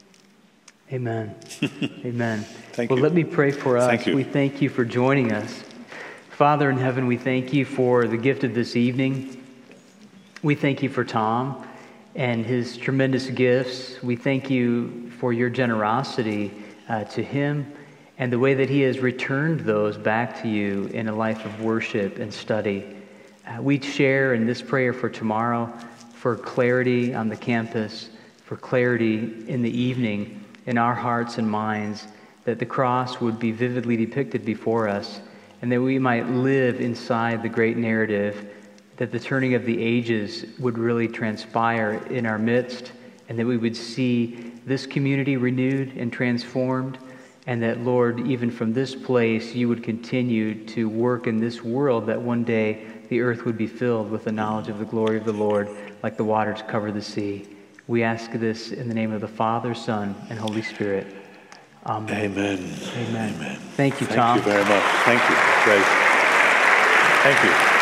[SPEAKER 1] Amen. Amen.
[SPEAKER 2] Thank
[SPEAKER 1] well,
[SPEAKER 2] you.
[SPEAKER 1] let me pray for us.
[SPEAKER 2] Thank you.
[SPEAKER 1] We thank you for joining us. Father in heaven, we thank you for the gift of this evening. We thank you for Tom and his tremendous gifts. We thank you for your generosity uh, to him and the way that he has returned those back to you in a life of worship and study. Uh, we share in this prayer for tomorrow, for clarity on the campus, for clarity in the evening in our hearts and minds, that the cross would be vividly depicted before us, and that we might live inside the great narrative, that the turning of the ages would really transpire in our midst, and that we would see this community renewed and transformed, and that, Lord, even from this place, you would continue to work in this world, that one day the earth would be filled with the knowledge of the glory of the Lord, like the waters cover the sea. We ask this in the name of the Father, Son, and Holy Spirit. Amen.
[SPEAKER 2] Amen.
[SPEAKER 1] Amen.
[SPEAKER 2] Amen.
[SPEAKER 1] Thank you,
[SPEAKER 2] Thank
[SPEAKER 1] Tom.
[SPEAKER 2] you very much. Thank you. Great. Thank you.